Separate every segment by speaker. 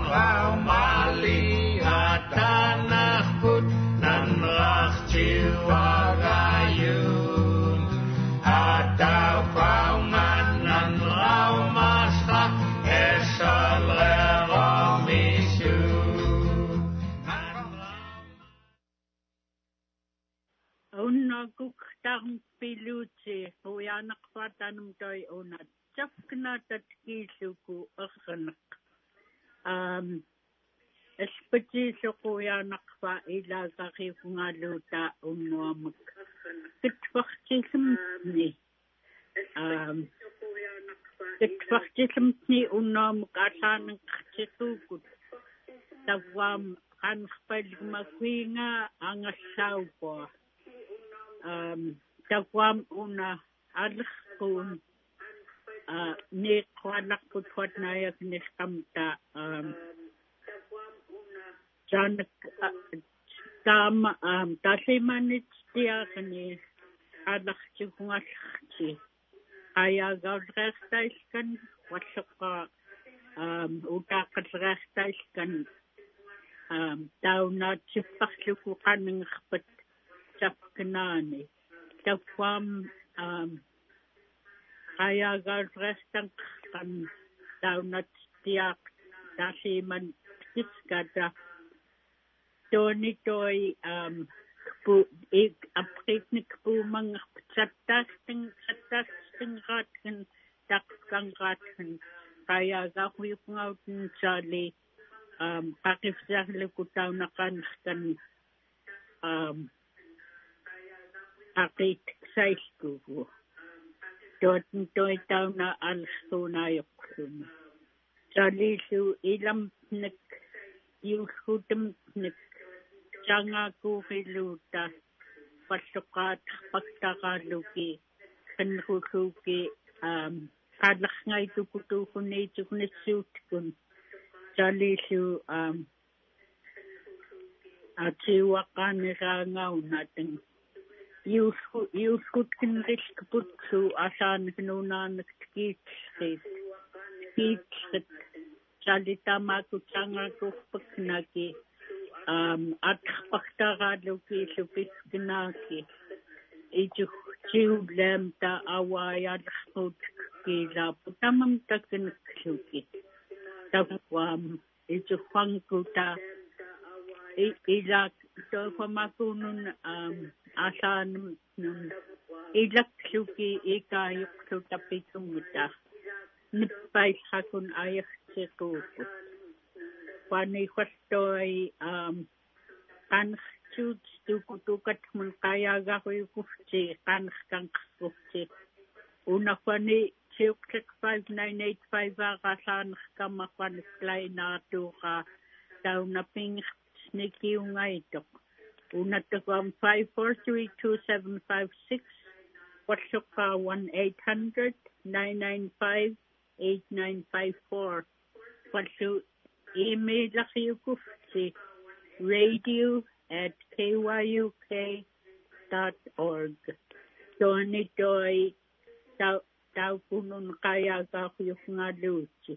Speaker 1: Mali Atanach Put Nanrach Chiwagayun Atau Pauman Nanrau Masra Esal Reromishu
Speaker 2: Unaguk Tarm Piluti Huyanak Fatanum Doi Una Jafkna Tatkiluku Urnak Espati Sokoyanak Fa Ila Gari Fungaluta Unuamak Kitwachtismni Kitwachtismni Unamak Asan Ktitukut Tawam Kanspelmakwinga Angasaupo Tawam Una Alkun ne kwanak putwat nayak niskamta janak tam tasimanit tiakni alak chikungalchi aya gavrektaiskan wasaka utaqatrextaiskan tauna chipakluku qaning khpat chapknani tawam Kaya galrestan kan daunat tiak dasiman kiskada Tony toy pu apritnik pu mang chatasting ratken takang ratken kaya gahui ngauten chali kakifsah lekutaw na kan akit saisku Toten toy tauna alstuna yoksun. Chalisu ilam nek yuskutum nek changa kuhiluta pasukat paktakaluki kanhusuki kadlak ngay tukutukun nisutkun. Chalisu atiwakan nirangaw natin. Yuskut kin risk putsu asan kinunan skitsit salita maku changa ku paknaki at paktaraluki supiskinaki itu ciulem ta awayat skut kila putamam takin kluki tawam itu fangkuta ilak to pamakunun asan ilak suki ikayuk sutapitumuta nipay hakun ayak sikuku pani kwastoy kanx chut tukutukat mun kaya gahoy kufti kanx kufti una pani 66598 akasan kamakwan klay na tuka daw na ping sniki ungaitok Unatagam 5432756 Washoka 1-800-995-8954 Washu email lakiyukufti radio@kyuk.org Tony Toy Tau punun kaya kakuyuk nga luchi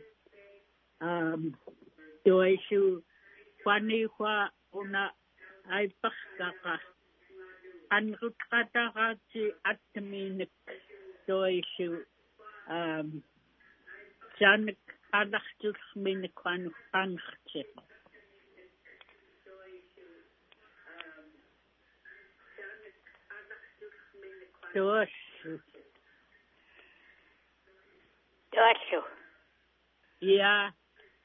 Speaker 2: Toy shu Paniwa una ay pakaka anrut katarachi atminik doishu janik alachtus minik anchit Doshu yeah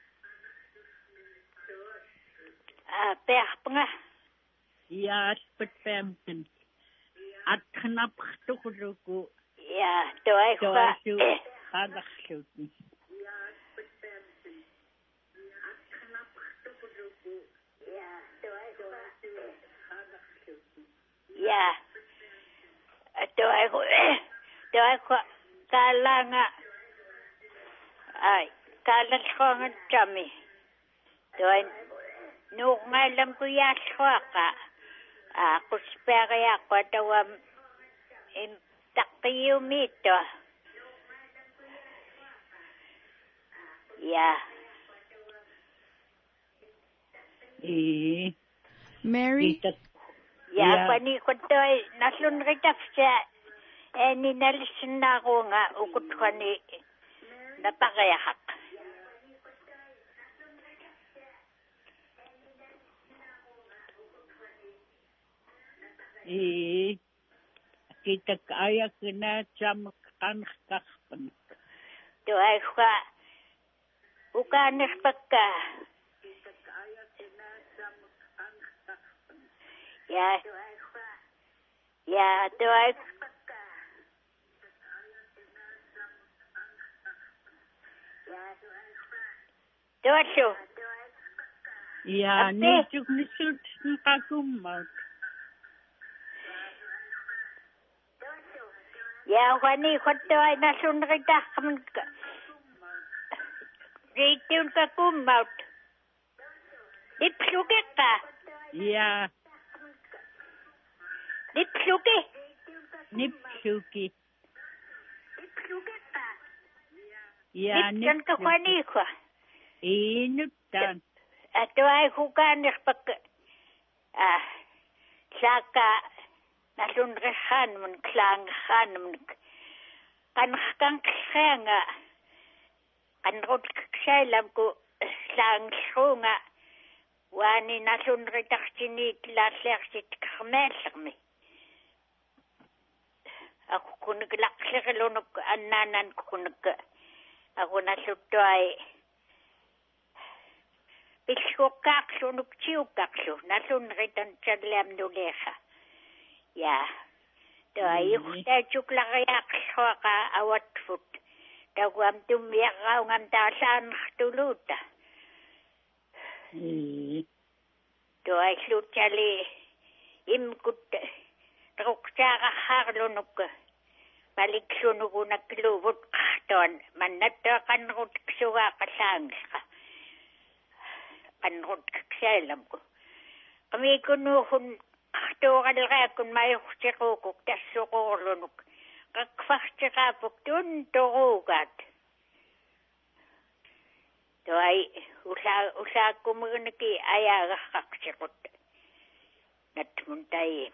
Speaker 2: Perpnga Ja, spetpempen. At knap tukuluku.
Speaker 3: Ja, doe
Speaker 2: Doe adag shooten.
Speaker 3: Ja, spetpempen. At knap tukuluku. Ja, doe adag shooten. Ja. Doe kalanga. Ay, kalankongan kami. Doe Nungalam ko yaswaka. Kuspere ako dawam takiyumito. Yeah.
Speaker 4: Mary?
Speaker 3: Ja, pani kutoi naslun ritafsa eni nalisinnaaqunga ukutkani napaqayahaq.
Speaker 2: Kitak ayak na jamak kankhakpan.
Speaker 3: Tuai kwa ukanirpakka. Ya, tuai tuasyo.
Speaker 2: Ya, nisuk nkakummat.
Speaker 3: Ya, wani kutoi naslun ritahqman riitiun kakummaut. Lipsukekka.
Speaker 2: Ya.
Speaker 3: Lipsuki.
Speaker 2: Nipsuki. Ya,
Speaker 3: Nipsan ka wani kwa.
Speaker 2: Nuptan.
Speaker 3: Ato ay hukanirpak. Saka nasunrehan man klanghan man kankhang ksenga kanrot ksailam ko sangsunga wani nasunretachini tlaslersit kmermi ako kunig lakserlonok annanan kunig ako nasutay Pishukaksu nukchiukaksu nasunretan tsadlam nuleha. Ya, doa yukta chuklakayaksuaka awatfut. Dagwam tumiyakaw ngam tasan tuluta. Doa slutjali imkut ruksaka harlunuk. Baliksunukunak luvut kahton. Manatakan rutsuka kasangska. Kanrot kaksalam ko. Kami kunuhun aktukalakakun mayuksikukuk tasukulunuk. Kakfaksikapuk tunturugat. Tuay usakumunaki ayagakaksikut. Natmuntayim.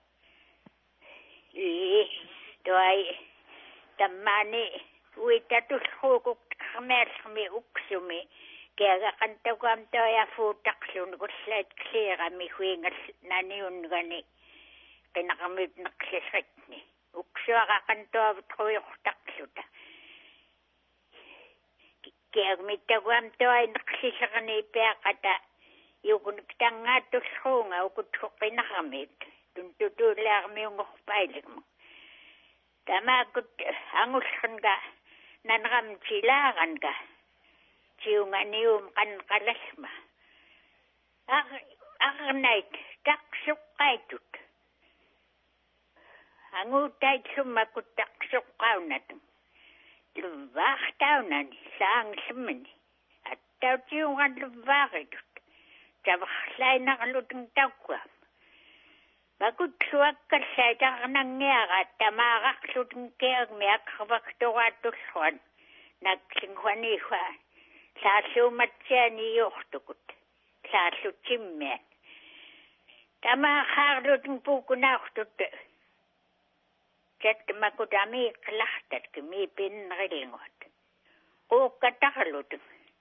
Speaker 3: Tuay tamani uitatuskukuk kamersami uksumi. Kaya kantawam to ya futak sun kuslet klira mi huingas naniun gani kinakamit naksisat ni ukswa ka kantaw troyok taksuta kaya mitawam to ay naksisat ni pekata yung tanga to sunga ukutok kinakamit tuntutular mi yung ukpailig mo tama kut angus kan ka nanram silakan ka Ciunganium kan kalasma. Night taksuk kaitut. Angutait sumakut taksuk kaunat. Lubak taunan saang semeni. At tau ciungan lubak itut. Tabaklay na kalutang tawkwam. Bakut suwag kasay taknangyaga tamakak lutang kiyag miyak kabaktuwatuswan. Nagsingwaniwa. Sasu matsyani yohtukut. Sasu chimmen. Tama harlut ng puko na ohtut. Chat makudami kalahtat kami pinrilingot. O katakarlut.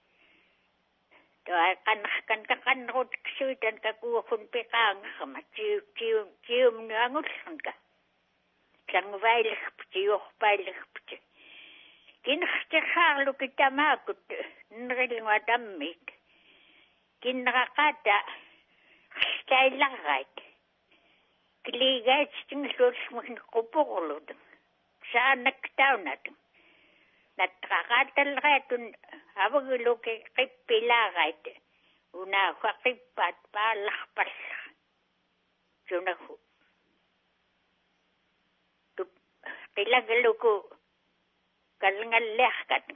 Speaker 3: Doa kan kakanrot ksuitan kakuhun pikang kama. Cium nuangusan ka. Sang veilig ptioh veilig ptioh. Kinakasarlo kita makut nrilingo damit. Kinakata stailarait. Kiligait sting sulsmun kupurlud. Saan nagtaunat. Natrakatalatun awagulo kipilarait. Una wakipat palakpas. Sunahu. Kilagalo ko. Kalngalehkat.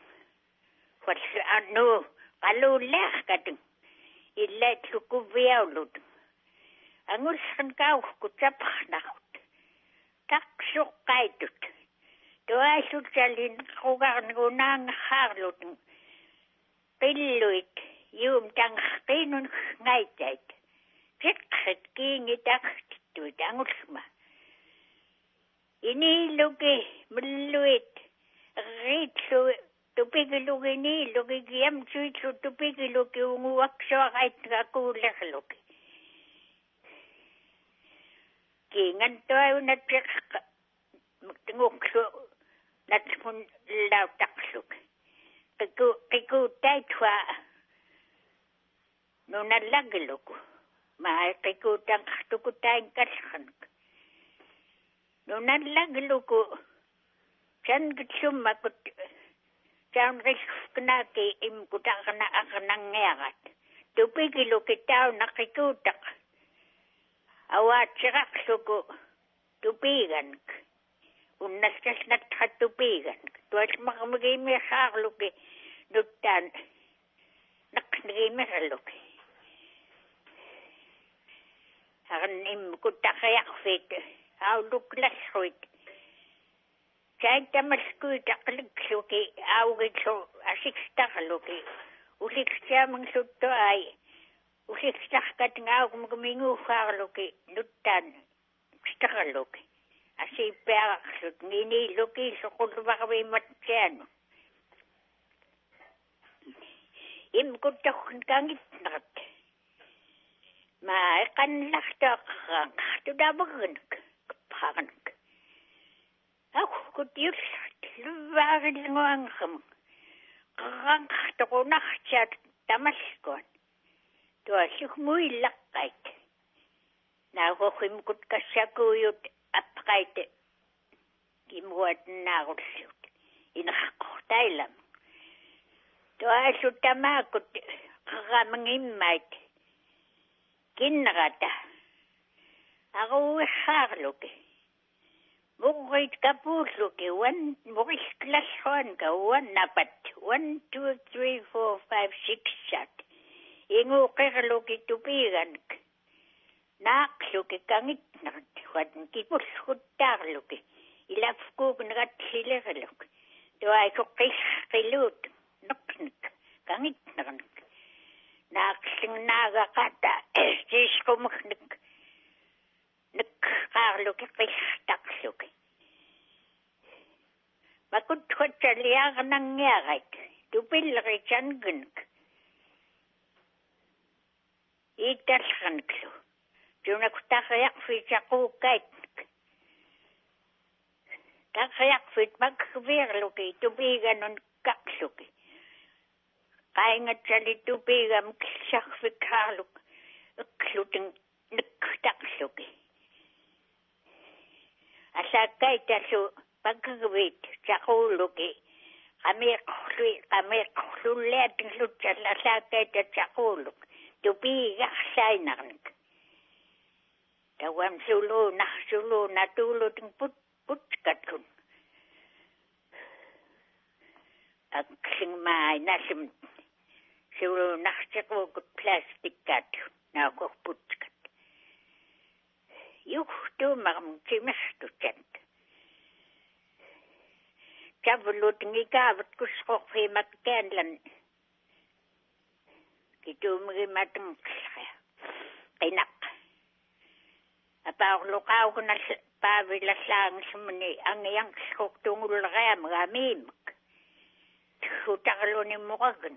Speaker 3: Kalulehkat. Ilet sukuviaulud. Anguskan kau kutsapaknakut. Taksuk kaitut. Doa sutsalin kugarn unang harlut. Pilluit. Juum tangqinun ngaitait. Kekhet kiingi tahtittu tangulma. Ini luki meluit. Ritsu tupikiluki ni luki kiam suitsu tupikiluki unguaksoakait kakuulekluki. Kiingan toiunat nguksu natmun lautakluk. Kiku taitwa nunalagluku. Maa kiku tangtuku tain kalhanuk. Nunalagluku. Chan kitsumma kut chan risknaki imkutakna akanangerat. Tupikiluki tau nakikutak. Awat siraksuku tupigank. Unnastasnat hatupigank. Tuas makamagimi saarluki nuttan naknagimi saarluki. Haran imkutakayakfit. Auluk lasruit. Saitamaskuit akliksuki augitsu asikstaluki. Usiksamang sutto ay. Usikstakkat ngaukumkumingu saarluki nuttan stakaluki. Asi peaksut ngini luki sukulvakawi matsianu. Imkutakun kangitnat. Maa kanlaktakang tudabagank. Kapagank. Aku kutiursat. Luvarin nguangkam. Kakangkatakunakchat tamaskon. Tuasuk muilakait. Nakukim kut kasyakuyut apkait. Kimuat nakursut. Inakakotailam. Tuasuk tamakut kakamangimait. Kinrata. Ako uharluki. Mukit kapusluki. Mukis klaswan ka. 1 napat. 1, 2, 3, 4, 5, 6 sat. Ingu kirluki tupigan. Naakluki kangitnat. Wadn kipuskuttarluki. Ilafkuk nagatsilerluki. Tuai kukkilut. Nuknik. Kangitnat. Naaksing nagakata. Siskumuknik. Nikkarluki kistakluki. Makutkutaliak nangyarait. Tupilri changgink. Italhanklu. Junakutakayak kaitnik. Takayak fit magvirluki. Tubigan kakluki. Kaingat sali tubigam kisakfikarluk. Kluting niktakluki. Asakay taso pagkagawit sa kuluki. Kami kusulit ng lutsal asakay sa kuluk. Tupigak saynak. Tawam sulo na tulot ng putkat kun. Ang singmay nasim sulo na sakukut plastik kat na ako putkat. Yuk tu makam kimastu cent. Kavulut ngikavat kuskok fi makkenlan. Kitu magimatang kinak. Apa lukaw ko na pavilas lang sumuni ang iyang skok tungul kaya magamim. Utakalo ni mukagan.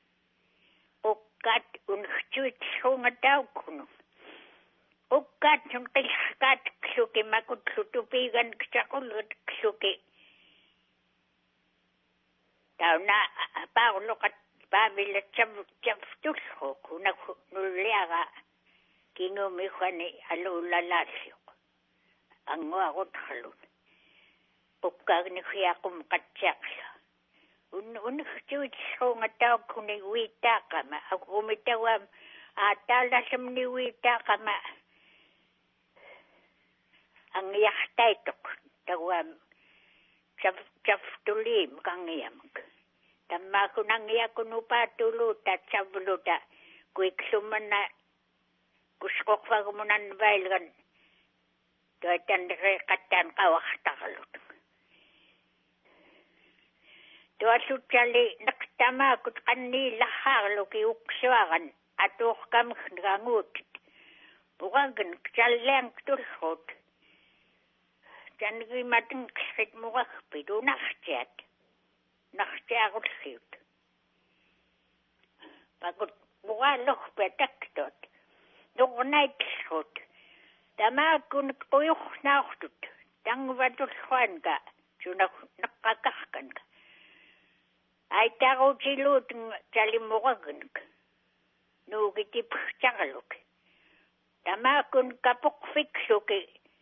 Speaker 3: Ukat unchuit sunga daw kuno. Ukat yung kiskat ksuki makutlutupigan ksakulot ksuki. Tao na paulo kat pabila tsaftulho kuna nuliaga kinumikwa ni alulalasyo. Ang wakot halun. Upkag ni kuya kumkatsaksa. Unchuit sunga daw kuni wita kama. Ako kumitawam atalasam ni wita kama. Ang yaktay tok tawam taftulim kang yamag. Tama ko nang yakun upatuluta sabluta kuik sumana kuskok fagumunan bailgan tuatan rekatan kawak takalot. Tuasut jali nakta tamakut qanniillarraaruki uksuaran atuuqqamkhniganguut puqagan jalleang tulhut jangimateng qsit muqaqpit unartiat nartiarullhiut pakut muqaalorpataktot nornaitlhut tamakun quyurnaartut tangvatulluanka tuna naqqakarkanka aitarutiluut talimmuqaganka nuugitipurtarluk tamakun kapoqfikluki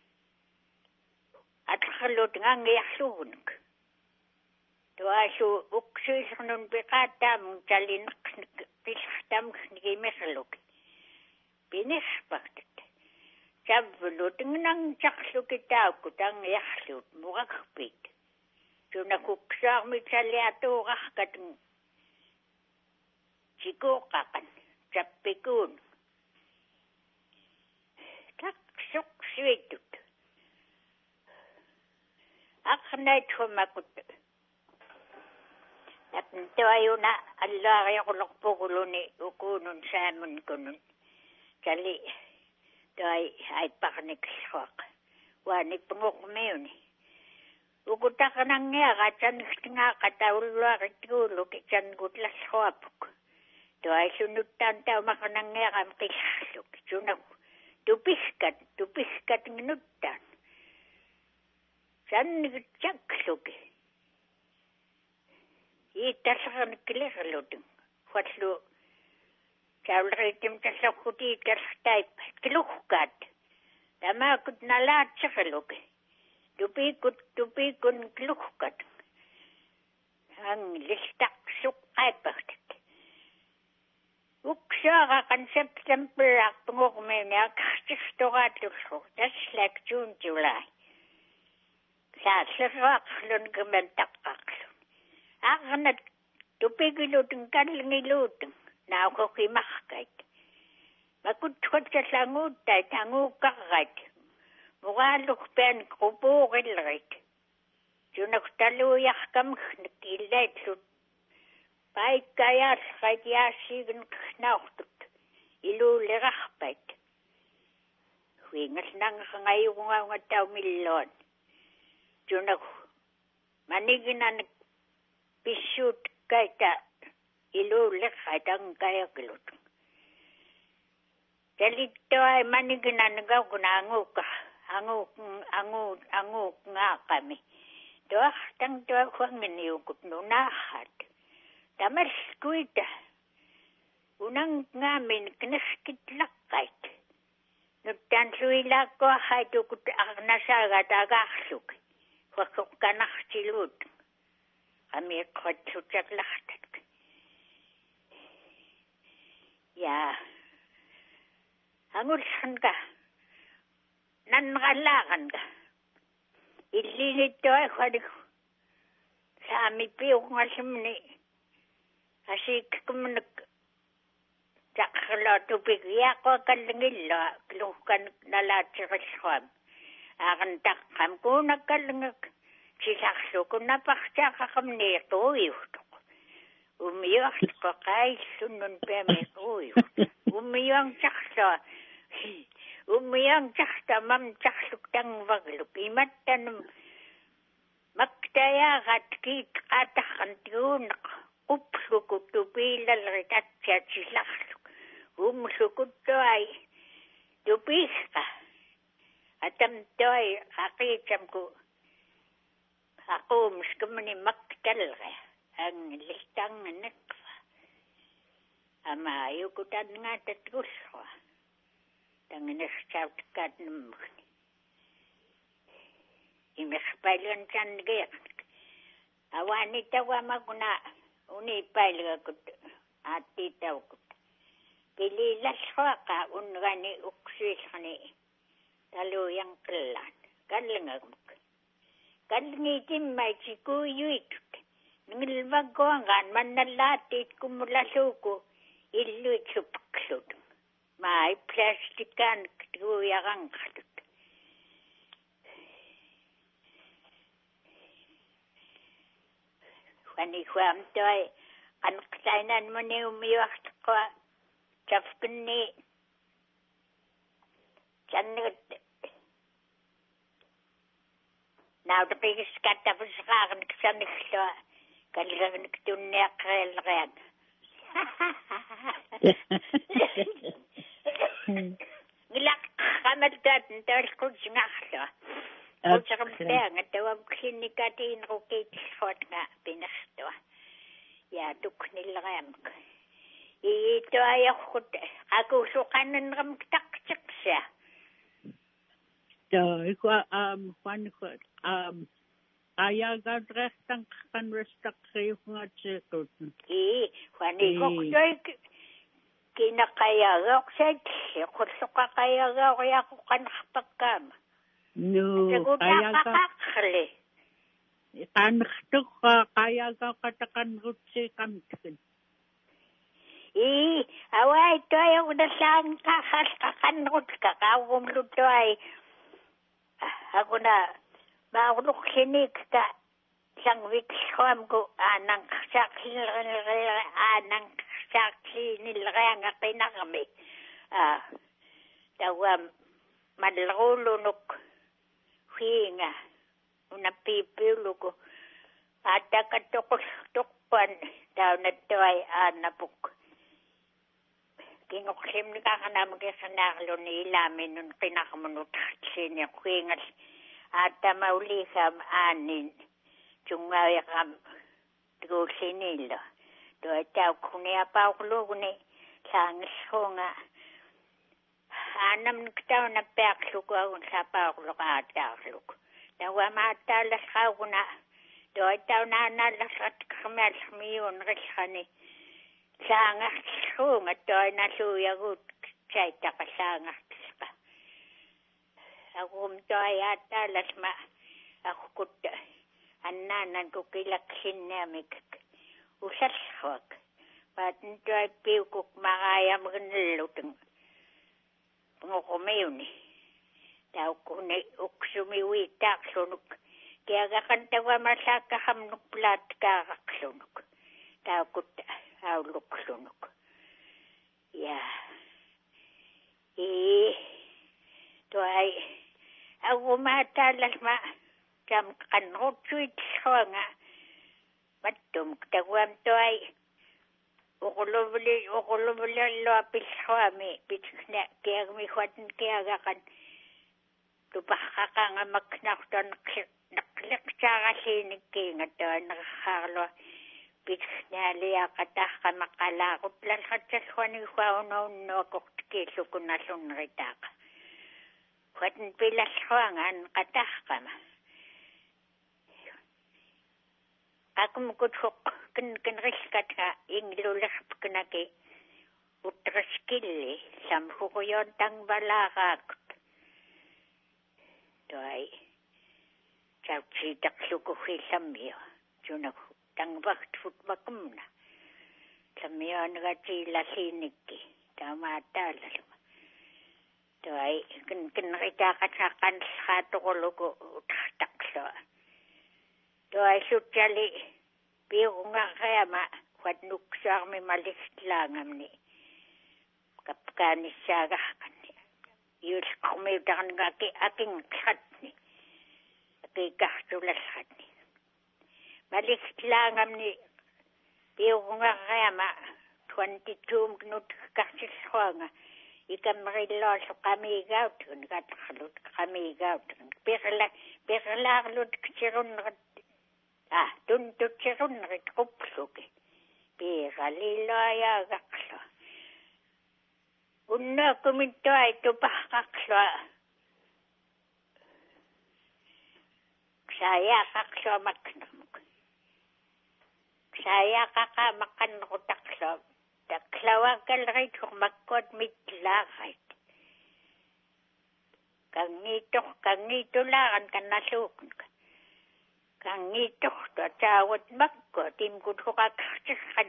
Speaker 3: atllut ngangiarlugunk tuasu uksuisernun piqaataamun talineqsnik qillartamknigimerluk pinispartat savlut ngnangtarluki taukku tangiarlut muqaqpit tunakuksaarmitaliatuuqarkat sikuuqqaqan sappikuun taqsuqsuitut aqnaithumakut tuayuna allaariaqulorpuguluni ukuunun saamun kunun tali tuai aipparniklluaq waanipnguqmiuni ukutaqanangiaqa tanngtinngaaqa taulluarittuuluk tangutlalluapuk tuaisunuttaan taumaqanangiaqam qillarluk tunaku tupihkat ngnuttaan sannigutjakluki iittallernikkilerlutun fallu taulriitim tallarkutiikallartaippat kiluhkaat tamakut nalaatserluki tupikun kiluhkat anglistaqsuqqaippartat uksaaqaqan septemberarpunguqmiuni akartistoraatlullu taslak June July saalleraqarlun kimantaqqaqlun arnat tupikilutun kallngilutun naukoqimarkait makuthuatsallanguuttait anguuqqarrait muqaalluqpian qupuuqillerit tunaqtaluuyarkamkhnik illaitlut paikkayaallrait yaassiigin qnaortut iluulerarpait huingalnangerngayugungaungatau tunaq maniginan pissuut kaita iluulerrait angkayakilut talittoai maniginan gaukuna anguuqngaaqami tuartang tuaqhuanginiukut nunaahat tamalkuita unang ngamin knerkitlaqait nuttaan suilaakkuarraitukut arnasaagat agaarluk waqoqqanartiluut amiiqqatsutaqlartat ya angullanka nannqallaaranka illinittua khalik saami piuqngallimni asiikkumnak taqla tupik yaaqwa kallngilla kluhkan nalaatserillruam aaran taqqam kuunakkallngak silarlukunnapartaaqaqamniiquuyuhtuq umiuartuqaillunnun peamiquuyuht umiuangtarlua umiuangtartamam tarluk tangvagluk imattanum maktayaarat kiit qatarrantiuuneq uplukut tupiilalrit atsiatsilarluk umlukuttuai tupiiqa atamtuai aqiitsamku aquumuskamani maktalqa anglistangneqva ama ayukutanngaatatgullua tanginersautkaatnemmugni imerpailgansannigeernik awaanitawamaguna unipailgakut aattitaukut piliilallruaqa ungani uksuillerni taluuyanqillaan kallngagmuk kallngiitimmaitikuuyuitut ngilvaggoangaan mannallaattiit kummulalluuku illuitsupqlut maai plastikaanik tuuyaranqartut wani huamtoi qanqsainan mani umiuartaqqa tafkinni jannet nautqigiskattapusqaarnik saniqlua kallernik tunniaqqeelleриан Gilak qamaltaat ntalqutsingarlua Utsaqampeanga tawam klinikkatiin rukiitillruatnga pinertua ja tuknilleramk iitoajorrut aqulluqannanram taqtiqsa
Speaker 2: ikua faniko ayagadrestang kanrestaqriuqngatsikut
Speaker 3: fanikoqtoik kinaqayagaqsat qulluqaqayagaoriaqoqanarpakkaama
Speaker 2: no
Speaker 3: qayaga
Speaker 2: qanrtuqqa qayagaqataqanrutsiqamtkin
Speaker 3: awai toyuqnallaanqa qanrutka qaugumlutuai akuna maaqluqlinikka sangviksuamku aananqsaaqlinilreanga qinarmi tawam malruulunuk hiinga unapiipiuluku ataqatoqultuqpan taunattuai aanapuk kingoqlimnikaqanamukiqanaarluni ilaaminun qinarmunut siniqiingal aatamauliigam aanin tungauiqam tiguullinillo tuataukuniapauqluguni saangissruunga aanamnik taunappeaqluku agun sapauqluqaataarluk tawamaattaallasqauguna tuataunaaналларратқармиаллармиуун риллани saangartisruunga toinaluuyagut saitaqallaangartisqa agum toayaattaalasma aqut annaanan kukilaksinniamik usallruak paatin toippiukuk maqaayamginnallutun ngoqomiuni taukkuni uksumiuiittaaqlunuk kiagaqantawamallaakkahamnuk plaatkaaqaqlunuk taukut auluqlunuk ja tuai agumaattaallasma tam qanrutsuitillruanga mattum taguam tuai uquluvulilluapillruami pitna kiagmi huatin kiagaqan tupaqqaqanga maknartan naqliqtaaralliinikkiinga tuanerraarlua pitnaaliaqataqqamaqalaaqutlallatsalluani huaunaunnauaqortikiillukunallunneritaaqa huatin pilallruanga anqataqqama aqumkuthuq kinrillkatga inglulerpknaki utraskilli samhuruyon tangvalaaqaakut tuai tautsiitaqlukuhillamio tunaku tangvaktfut makumna samioonagatiilalliinikki taamaattaalaluma tuai kinritaaqataqqanllraatoquluku utartaqlua tuai suttali piuqungaqayama huatnuksaarmi maliqlaangamni kapkaanissaagarqanni yuulqormiutarningaki akingqratni akiikartulallatni maliqlaangamni piuqungaqayama 22 minut karsillruanga ikammerilluarlu qamiigautun katqalut qamiigautun perlaarlut kitsirunnerat tuntutserunnerit qupluki piiqalilluayaagaqlu unnaakumittuai tupaqqaqlua sayaaqaqlua maknermuk sayaaqaqa maqannerutaqlua taklawakkalrit hurmakkuat mitlaarait kangiitulaaran kannalluuqunka kangiitortua taawat makkua timkuthuqakartirran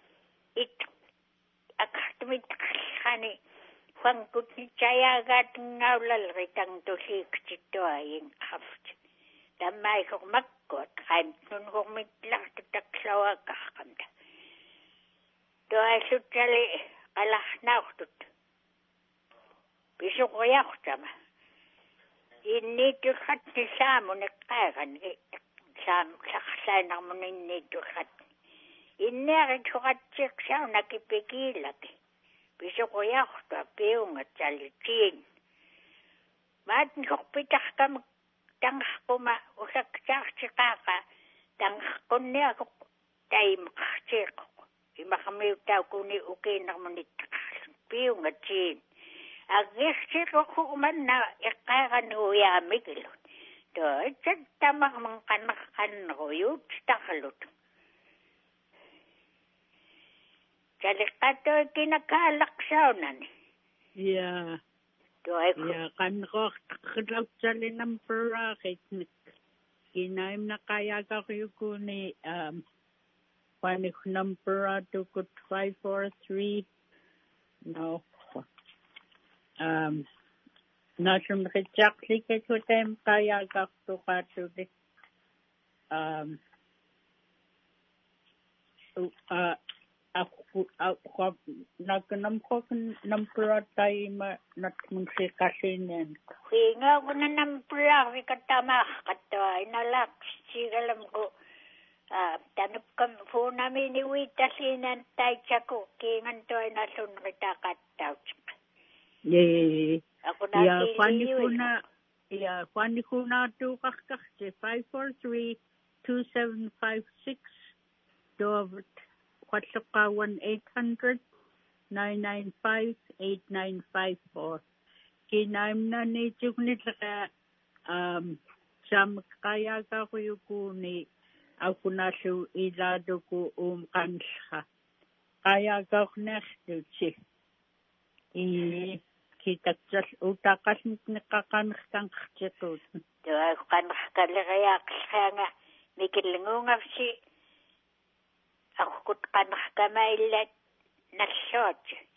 Speaker 3: akartumitqallani huankutnitsayaagaatungaulalri tangtulliiktittuayin qaft tammaihurmakkuat qaimtnunhurmitlartu taklawakkarqamta Tuo suttali kalahnautut. Pisukojahtama. Inniitulhatni saamun ekkaagan. Saksaainamun inniitulhatni. Inneerit hukatsiksawna kipikiilaki. Pisukojahtua piungat salitiin. Maatin kokpitahkam tangkuma usaksaksikaaka. Tangkunniakuk taimakaksiikuk. Imakamiutaw kuni ukinakmunittakasun. Piungat siin. Agirsikukkuman na ikkaagan huyaamikilun. Toitsat tamak mangkanakkan huyut takalut. Salikatoy kinakalaksaunan.
Speaker 2: Ja. Ja, kan rohtakkilaut salinam perakit. Kinaim na kaya kakuyukuni panik number tukut 543. No. Nasum kitjakli ketutem kaya kaktukatuli. Ako nagnamkok nampura tayo natmungsikasinin.
Speaker 3: Hinga ko na nampura katama katoy nalaksigalam ko. Tanap kam po namin iwitasinan tayo tsako. Kingan to ay nasun kita kataw.
Speaker 2: Yeah.
Speaker 3: Ako na
Speaker 2: Kwani ko na to kakakse 543-2756 Dovert. WhatsApp ka 1-800-995-8954. Kinaim na ni Chukni saka sam kaya ka ko yukuni ako na siya ilado ko kansha. Kaya ka ko next si. Kita jas utakas nakakankang chikot.
Speaker 3: Doa kanakalayak nga mikilingungaw si ako kut kanakamaylat na shot.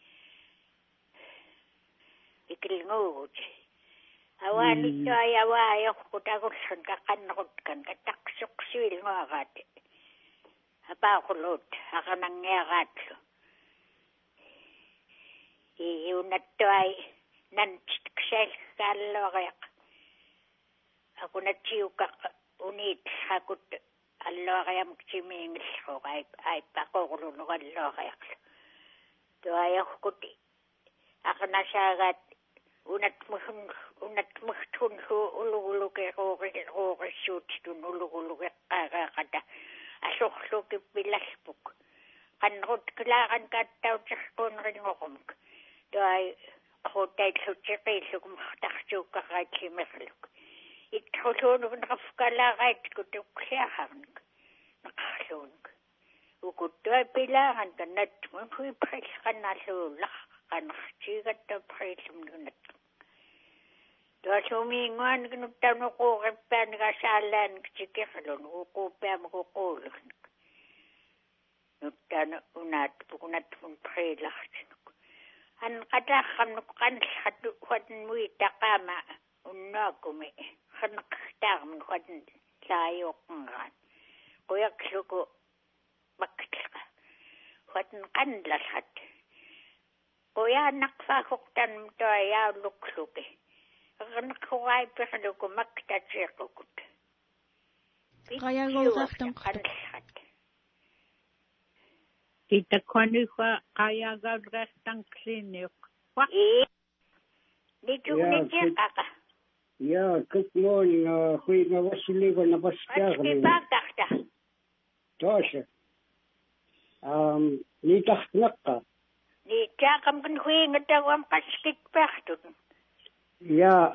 Speaker 3: Mikilingungaw. Awan ito ay away ako kutagusan kakanakot kan kataksuksil nga kati. Apakulot ako nangyaratlo. Iunat to ay nantiksel kalokayak. Ako na chiw ka unit hakot alokayam kchimingis ko ay pakukulunok alokayak. To ay ako kuti. Ako na sagat unat muhtun ho uluguluk shoot dun uluguluk kakakata. Asuklo kipilaspuk. Kanrot kailangan kataw tsakon rin ngokumk. Doay ako tayo sutsikilisok makataksyo kakait si Merluk. Itkulunok nakafkalakait ko tukliyahan. Nakasulog. Ukot doay pilangan ka natmang huipres ka nasulak. Kanaksigat na pres mo nat. Doay suminguan kinutano ko kapan kasalan ksikirlon. Ukupya mo kukulok. Nutano unat pukunat mong prelak. An katakam nukan satu huatan muita kama unagumi. Kanaktakam huatan sayok ngan. Kuyak suko bakitaka. Huatan kanlasat. Kuya nakfakuktan mo to ayaw luksuki. Kanakhuay pero ko maktatsirukut.
Speaker 4: Kaya gawin
Speaker 3: kanlasat.
Speaker 2: Kita kwani kwa kaya gawrestang klinik.
Speaker 3: Dito kaka.
Speaker 5: Yeah, good morning. Kui nga wasili ko na basta.
Speaker 3: Bakakta.
Speaker 5: Tosha. Nitaknak ka.
Speaker 3: Nitakam kan kui nga tawam kaskit paktun.
Speaker 5: Yeah,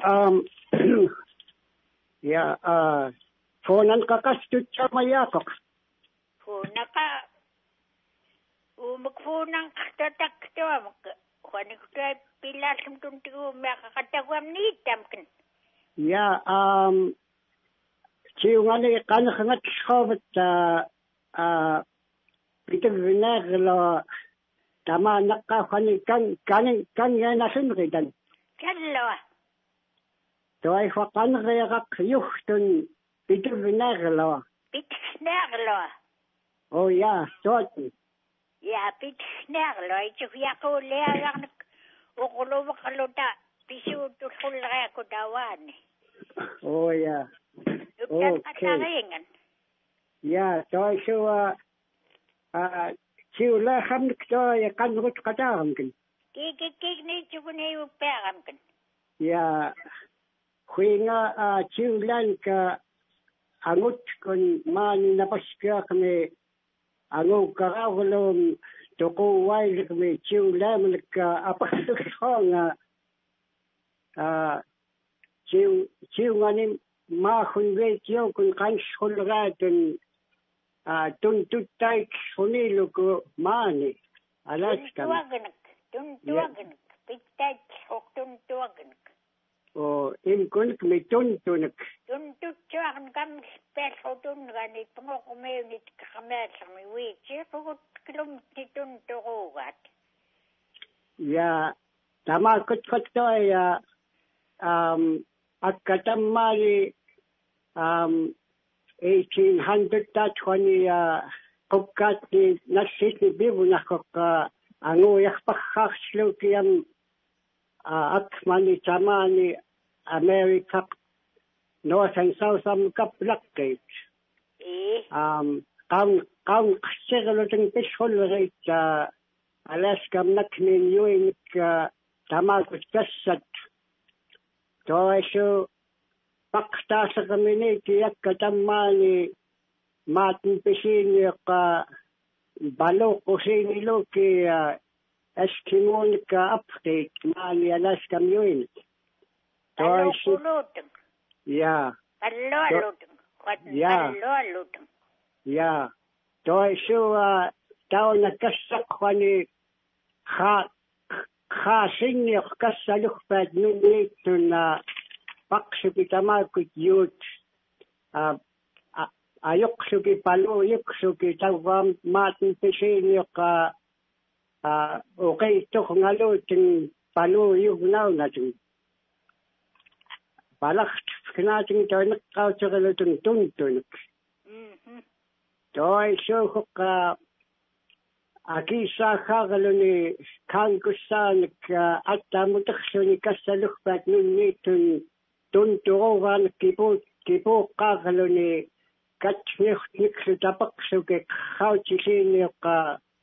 Speaker 5: Fonan ka kastut sa mayakok.
Speaker 3: Fona ka. Magpunang tatakto kung ko tayo pilas ng tuntigo makakatagwam nitam kan.
Speaker 5: Yeah, siyo nga na kanakagat skobet pitagrinaglo tama nakakani kan yan nasunridan.
Speaker 3: Kallo.
Speaker 5: To ay fakan kaya yuhtun pitagrinaglo.
Speaker 3: Pitagrinaglo.
Speaker 5: Oh yeah, so
Speaker 3: Ja, pitnärlo, ei juiakuuliagarnik uquluvaqaluta pisuutullulriaku tawaani.
Speaker 5: Oh ja.
Speaker 3: Uttanqattaringan.
Speaker 5: Ja, toi sua siulla hamnik toi kannut qataamkin.
Speaker 3: Kikniitsukuni uppearamkan.
Speaker 5: Ja huinga siullan ka angut kun maani napaskiaqmi angu karavlum toko wailkmi siullamlik apastukshonga siungani maahun veitio kun kanshulraatun tuntutaik suniluku maani alaskam.
Speaker 3: Tuntuaganak. Pittait tuntuaganak.
Speaker 5: O imkunik mi tuntunak.
Speaker 3: Tuntutsuagan kam pelhotunganit pangokumeunit kakameasami wiitsi kukut kilumti tunturuugat.
Speaker 5: Ja tämä kutkotoi ja akkatammaali 1820 ja kokkaatti nassitni bivunakokka anguujaqparraarsilukiam akmani tamani America North and South kaplaqqit qaun qasserlutun pissullerit Alaska nakmin yuinik tamakut kassat toisu paqtaasaqaminiki yakka tammaani maatin pisiniqa baluqqusiiniluki Eskimonika apqit maani Alaska yuinik toisu ja ja toisu tauna kassaqani khaasinniq kassaluqpaat nunniittuna paqsuki tamakut yuut ayoqsuki paluyuqsuki tawam maatin pisiniqa uqittuqngaluutin paluyugnaunatin palaqt knaatin toineqqautiqilutun tuntunik toisuuqa akisaakhaagaluni kaankussaanik attaamutiqsuni kassaluqpaat nunniittun tunturuugaanik kipuuqqaagaluni katniqniklu tapaqsuki qautisiiniqa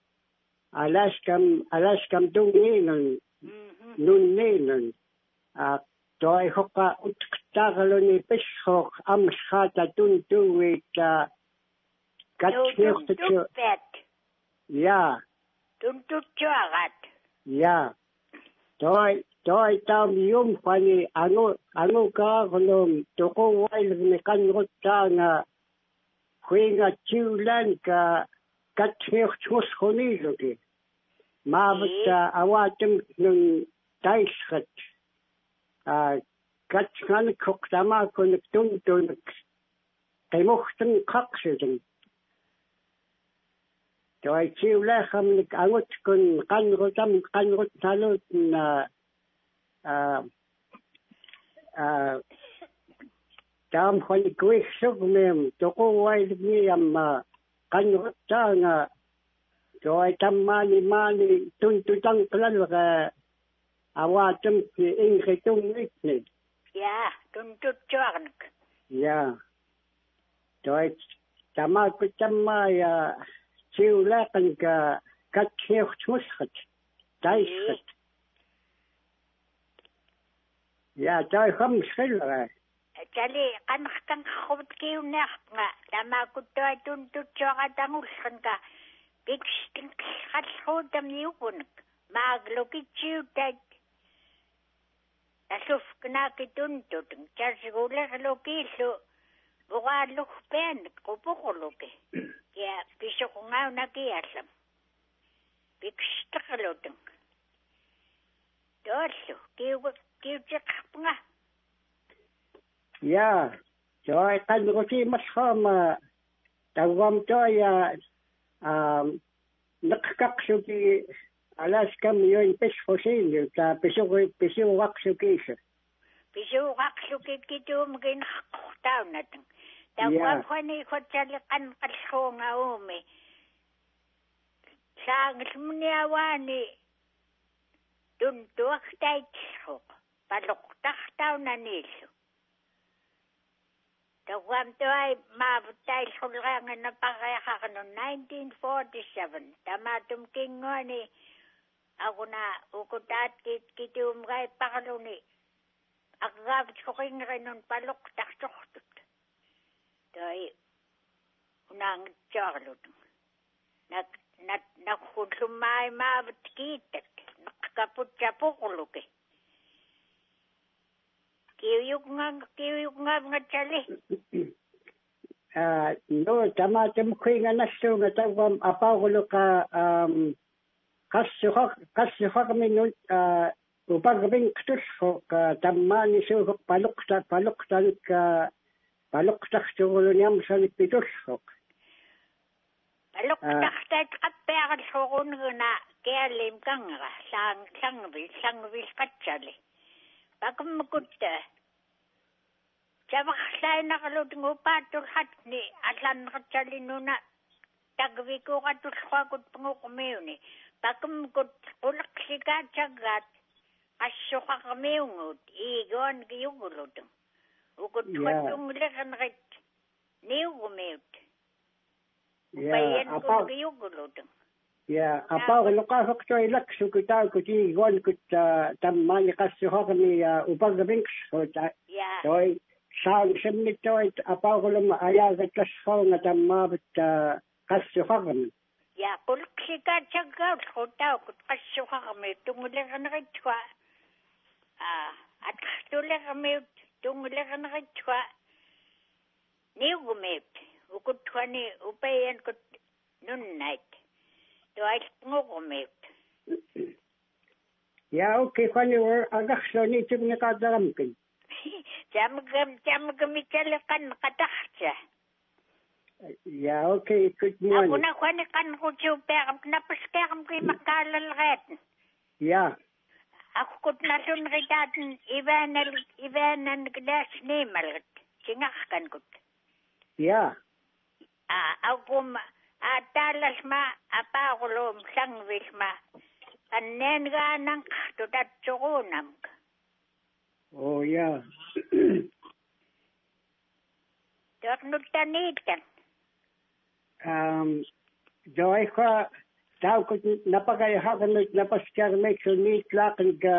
Speaker 5: Alaskam tunniinun nunniinun toihoqa utqtaagaluni pishoq amshaata tuntuuit katniqtutsu ja
Speaker 3: tuntutsuagat
Speaker 5: ja toi tam yumfani anu kaarlum toquwailgni qanruttaanga huinga tiulanka katniqtmusquniluki maavutta awaatim nun taisqat katnganikhuq tamaakunik tuntunik qimuqtun qaqsutun toi tiulaaqamnik angutkun qanruttalutun taam huanikuissugmiam toquwailgniam qanruttaanga toi tammaani tuntutangqlalqa awaatimki ingritungitni
Speaker 3: ja tuntutsuagnak
Speaker 5: ja toi tamakut tammaaya tiulaaqanka katniqtmusqat taisqat ja toi hamsqilqa
Speaker 3: tali qanqtanqarrut kiunneartnga tamakuttua tuntutsuaqatangullanka pikstinqallruutam niukunak maaglukitsиутат asufknaaki tuntutun tasigulerlukillu muqaalluqpaanik qupuquluki ja pisuqungaunaki-allam pikstaqalutun toallu kiutiqqarpunga
Speaker 5: ja toi qanrutiimassaqama tawam toya neqqaqsuki Alaskam yoin pisqusiillu ta pisuuqaqsukiisa
Speaker 3: pisuuqaqlukikituumgin qaqqortaunatun tawafani khotsali qanqallruungaumi saangalmuniawani tuntuaqtaitsruq paluqtartaunanillu tawam tuai maavutaillullraangana pareaqarnu 1947 tamatum kinguani aguna ukutaat kitiumgai parluni aggaavitsuqingrinun paluqtartortut toi unangitsaarlut nakhullumai maavat kiitak naqqaputsapuqluki kiuyukngatsali
Speaker 5: no tamatum kuinganassuunga tawam apaquluqa qassihaqminun upagvinqtussuq tammaani suuhuq paluqtartuuluniamsanik pitussuq
Speaker 3: paluqtartat qappeaqalluruunguna kialim kangra sangvil qatsali pakummukutta Javaxlainaqalutingu paatulhatni allanqatsalinuna tagvikuqatullquakut punguqmiuni pakumkut qulaqsikaatsaggaat assuqaqmiungut iiguan kiyugulutung ukuttuatungleqanqit niugumiut upayyankut kiyugulutung
Speaker 5: apaquluqaaqto ilaksukutaakut iiguankut tammaani qassuqaqmi upagvinqsut toi saansemmittoit apaqulum ayaagatlasqaunga tammaavat qassuqaqmi
Speaker 3: qulqsikaatsaggaut qutaukut qassuqaqmi tunguleqaneqittua atqartuleqamiut tunguleqaneqittua niugumiut ukuttuani upayyankut nunnait tuailpunguqumiut
Speaker 5: okay qani agaxloni tugniqaataramkin
Speaker 3: Jamgamichalikan qataqcha.
Speaker 5: Okay, good morning.
Speaker 3: Akuna khani kan kuchupeqam napaskeqam kimaqqaalalreet. Akkut nasun ridaten ivanan glasnimalgat. Singaqqankut. Akum atalasma apaqulum sangvisma. Annengaanang tutatsuqunamk.
Speaker 5: Oh,
Speaker 3: Tornutaniitan.
Speaker 5: Joiqa taukut napaqayaqaqanut napaskarmeksunniitlaaqanka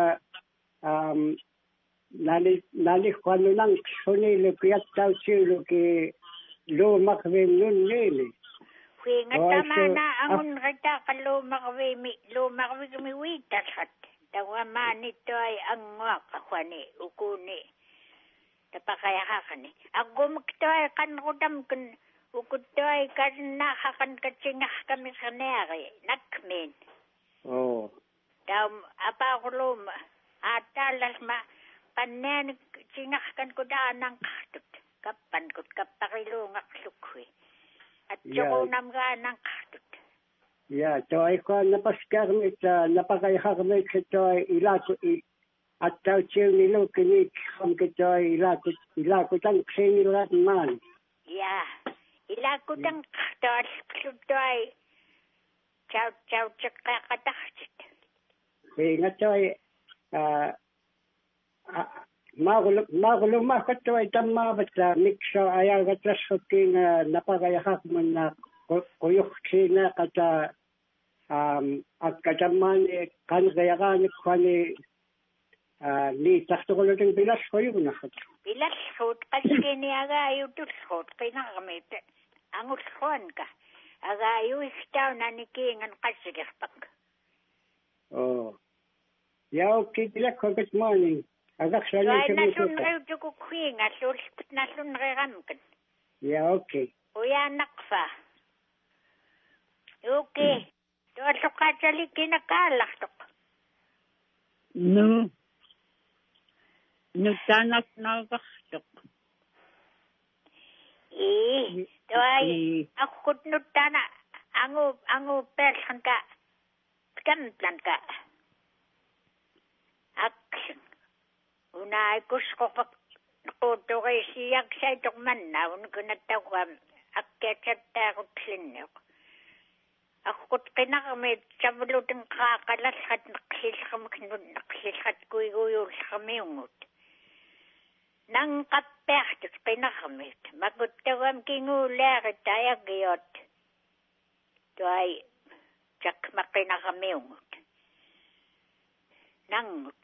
Speaker 5: naliqquanunanqsunilu kuyattautsiuluki luumaqvimnunniili.
Speaker 3: Huingatamana angun luumaqvimi uitasat. Tawamani toy anguaqa huani ukuni tapaqayaqaqani aqumuktoy qanrutamkun ukuttoy kannaqaqan katsingaqkamiqneari nakmin tam apaqulum atalasma pannan tsingaqkan kudaananqartut kappankut kappaqiluungaqlukhui atsuqunamgaananqartut
Speaker 5: toiqa napaskarmit napaqayaqaqmik toi attautsiunilukinik hamkitoi ilakutanqsiiniluratmaan
Speaker 3: ilakutanqartoalluttoi chau
Speaker 5: ngatoi maaqulumaqattoi tammaavat mikso ayaagatlasqutkiin napaqayaqaqmanna quyuqsiinaaqata akkatammani qanqayaqaanikqani liittartuqulutun pilasquyugnaqat
Speaker 3: pilasquut qaskiniagaayutulquut qinarmit angulluanka agaayuistaunani kiingan qassilerpak
Speaker 5: okay good morning
Speaker 3: nasunriutuku kwiinga sulput nasunriramkan
Speaker 5: okay
Speaker 3: uyaanaqfa okay tualluqaatsali kinakaallartoq
Speaker 2: Nutanaqnaqartoq
Speaker 3: toai akkut nuttana angu persanka kamplanka action unai kusqoq qutuqisiaqsaituq manna unkunattaqam akkiatsataaqutllinneq aqut qinarmit savluten qaaqalallat neqsillermik kuiguyullermiungut nanqappeartut qinarmit makuttagam kinguulaarit ayagiot tuai jakmaqinarmiungut nangut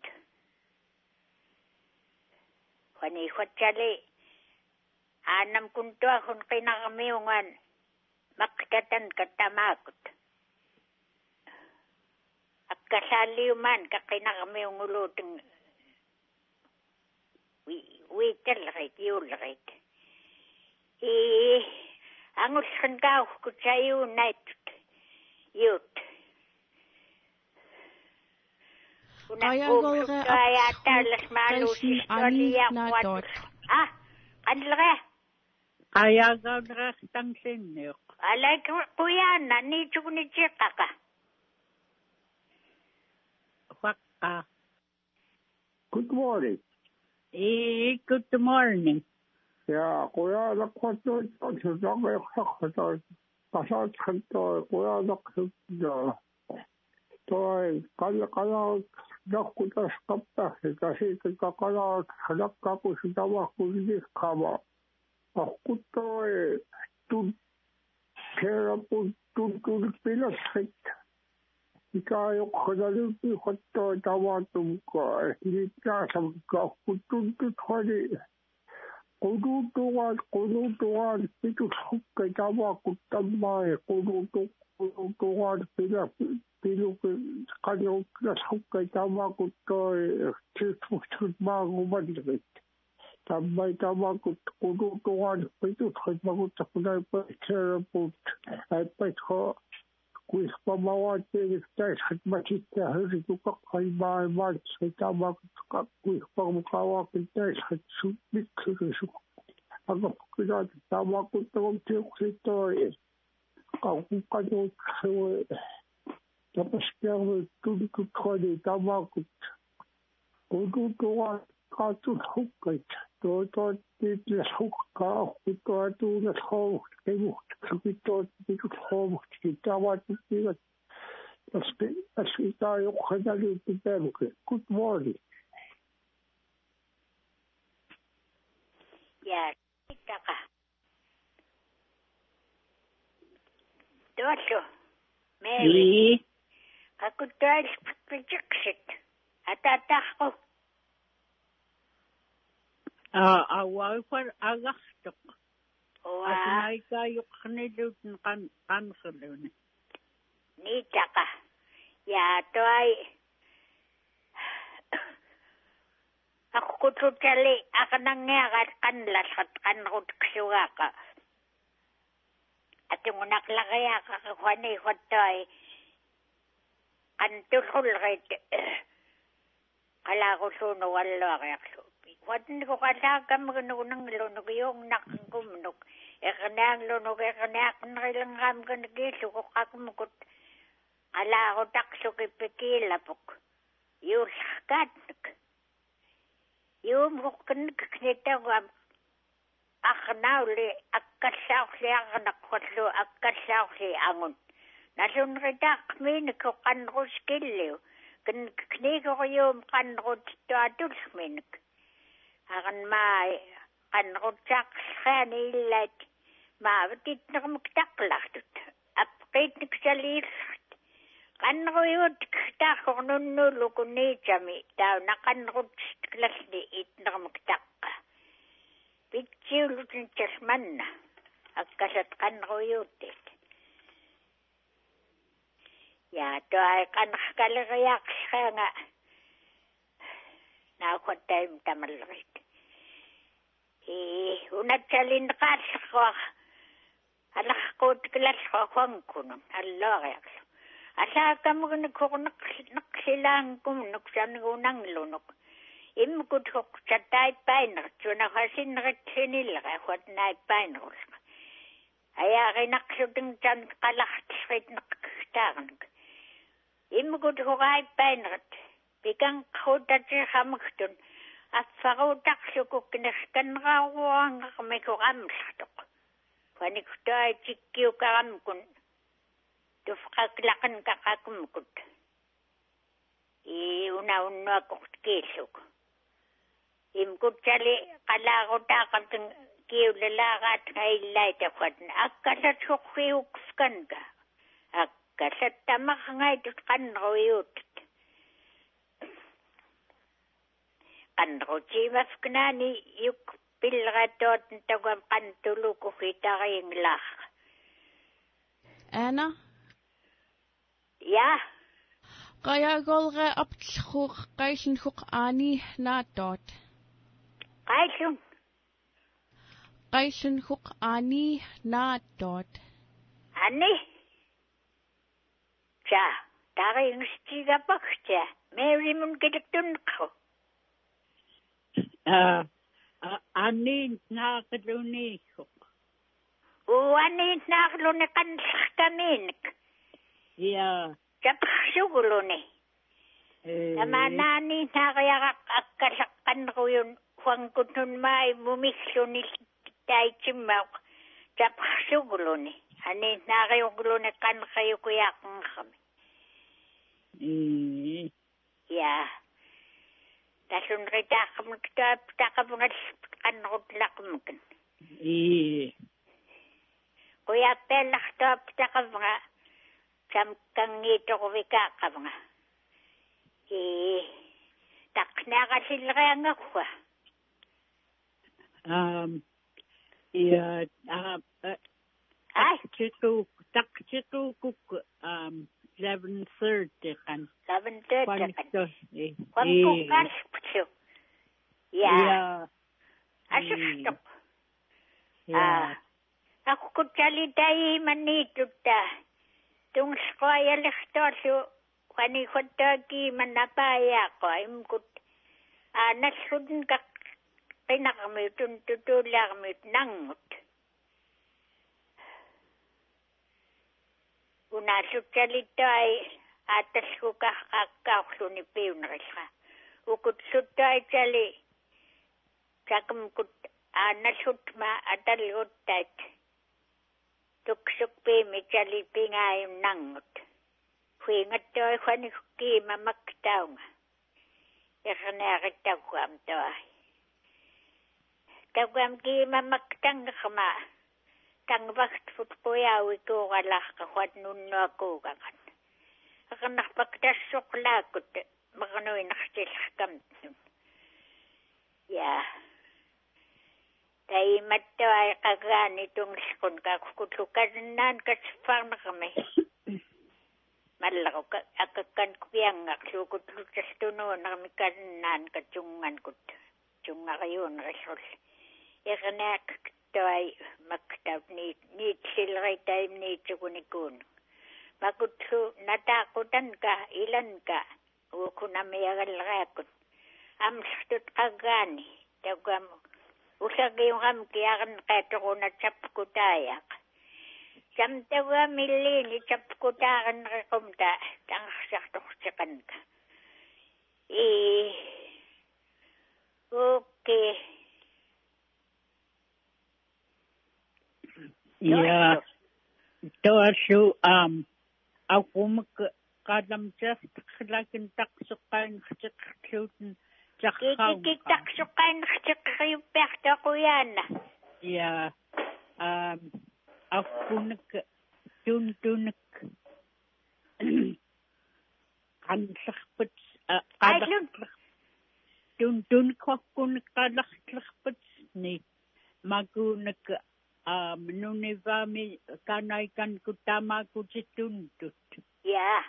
Speaker 3: wani khatsali aanam kuntuahun qinarmiungan maqtatan katamakut akkasaliuman kaqinarmiungulutun wiitallerit yuullerit angullern kaaukkutayuunaitut yuut Anlere.
Speaker 2: Ayagaudrastangsinniuq.
Speaker 3: Alak kuyana ni chukunichikaka.
Speaker 2: Waqqa.
Speaker 5: Good morning.
Speaker 2: Good morning.
Speaker 5: Ja, kuyana kwatnoit onsudange khakhatar. Kasat khantoy kuyana khutda. Toy kala nakkutas kapta kasi kakala nakkaku sitawa kulli khama. Akkutoy tun therapun tun pilasrit. Ikayo khadalupi khattoy tawatum ka hitasam ka kutun tuthali. Kudutuan pitu hukka tawa kutamma kudutuan pilu kanyo hukka tawa kuttoy titutmagumadrit. Tambay tawa kudutuan pitu khidmaguttakunay theraput ay petho kuis pamawati tay khidmatita hirituka kaybay mat tawa kuis pamkawa tay khidmit khisu aga kuda tawa kutom tiksitoy kanyo khwe tapasper tudu khodi tawa kudutuan katun hukkat to titlas hukka to na ho kemu kapito pitu ho tawa tigat asita yo khadali titemke. Good morning.
Speaker 3: Ya, taka. Doso. Mary. Kakutais pijiksit. Atatako.
Speaker 2: Awalfar agachtok. Asnay kayo kanilutin kansalun.
Speaker 3: Ni taka. Ya, toy. Ako kututali. Ako nangyayat kanlas at kanrut ksugaka. At yung naklagaya kakakwani ko toy. Kantusulrit. Kala ko suno wala kaya supi. Wadin ko kalagam ganunang lunog yung nakagumnog. Ekanang lunog ekanak nakilangam kanagiso ko kakumukot. Kala ko takso kipikilapok. Yung sakatnak. Yung hukan kaknitawam. Aknauli akkasawsi aknakwatlo akkasawsi angon. Nasunritak minik ko kanruskiliw. Knigo ko yung kanrut tuatul minik. Akan may kanrut saksanilait. Maawatit na kumagtaklaktut. Apkait nagsalit. Kanruyot takok nunulo ko ni Jami. Daw na kanrut klas ni it na kumagtakka. Pitsiulut ng chasman na. Agkasat kanruyotit. Ya, to ay kanakalayak siya nga. Nakuha tayong tamalakit. Unat salin kasi ko. Alak ko tiklas ko kung kunong. Alak. Asa ka mo naksilang kumunok sa unang lunok. Imukot ko sa tayo painag. So nakasin nakatsinila ka. Huwag na painag. Ay nakasudang dyan kalakaswit nakakitagan. Imukot ko kay painag. Bikang kautat siya kamagtun. At pakutak siya ko kinaskan rawang kami ko kamsatok. Panik tayo chikyo kamkun. tufqaklaqan kaqakumkut unaunnaqort kiilluk imkutsali qalaqutaqatun kiulalaaqaat ngaillaitaqatn akkalatsuqqiukskanka akkalattamaqngaitut qanruiutut qanrutiimafknaani yuk pilratootn taqam qantulukuhitariinglaaq
Speaker 4: Anna?
Speaker 3: Ja.
Speaker 4: Qayagolre aptlhuq qaysinhuq ani natot. Qaysinhuq ani natot.
Speaker 3: Ani? Ja, taringstigapaktja. Mary mun kituktunqo.
Speaker 2: Ani naqlunihuq.
Speaker 3: Ani naqluni qanlaqkaminik.
Speaker 2: Ja.
Speaker 3: Japsuguluni. Tamanani naqyaqaq akkalaqanruyun huankutun mai mumilluni taitsimmaq. Japsuguluni. Ani naqyugluni qanqayukuyaqnqami. Ja. Tasun ritaqmik taqapungal qanrutlaqmkin. Kuyappellaqtaap taqavnga samkangiitoquvikaaqavnga taqnaaqasilreangaqwa
Speaker 2: taqtiqukuk 11:30 qan
Speaker 3: 11:30 qankuqqalputsu ja assuq Akkutali manitutta tungsqayalertorlu qaniqottaki manapayaqqa imkut nalludun qinaqmitun tutularmit nangut unasutalittai ataskuqaqqaqqaaqluni piunrilla ukutsuttai tali takamkut nallutma ataluttait tuksukpiimi tjalipingaayun nangut. Huingattoi huanikkiima maktaunga. Yakanaarittakuam toi. Takuam kiima maktangakama. Tangvaktfut puyawi kuugalahka huat nunnua kuugakan. Akanakpaktassuklaakut makanuinaksilahkamtun. Ja. Taimatto ay kagani tungskon kakukutlukanan katsfarnakami. Malako akakan kuyangak sukutlukastuno nakami kanan katsungan kut. Tungakayun rasul. Yakanak to ay maktaw ni silray tayo ni tsukunikun. Makutlu natakutan ka, ilan ka. Ukunamiyagalrakot. Amstut kagani. Tagam usagiyungam kiyakan katokuna chapkutayak. Samtawa milini chapkutakan rekomta. Tangsaktoksakan ka. Okay.
Speaker 2: Ja, toasu aku kadam just gelaken taksukan gechekhluten jakhaun.
Speaker 3: Kiki taksukan gechekhyuperta kuyana.
Speaker 2: Ja, aku tuntunek kanslachpets tuntun kokun kalachpets ni magunek nunivami kanaikan kutama kutsituntut.
Speaker 3: Ja.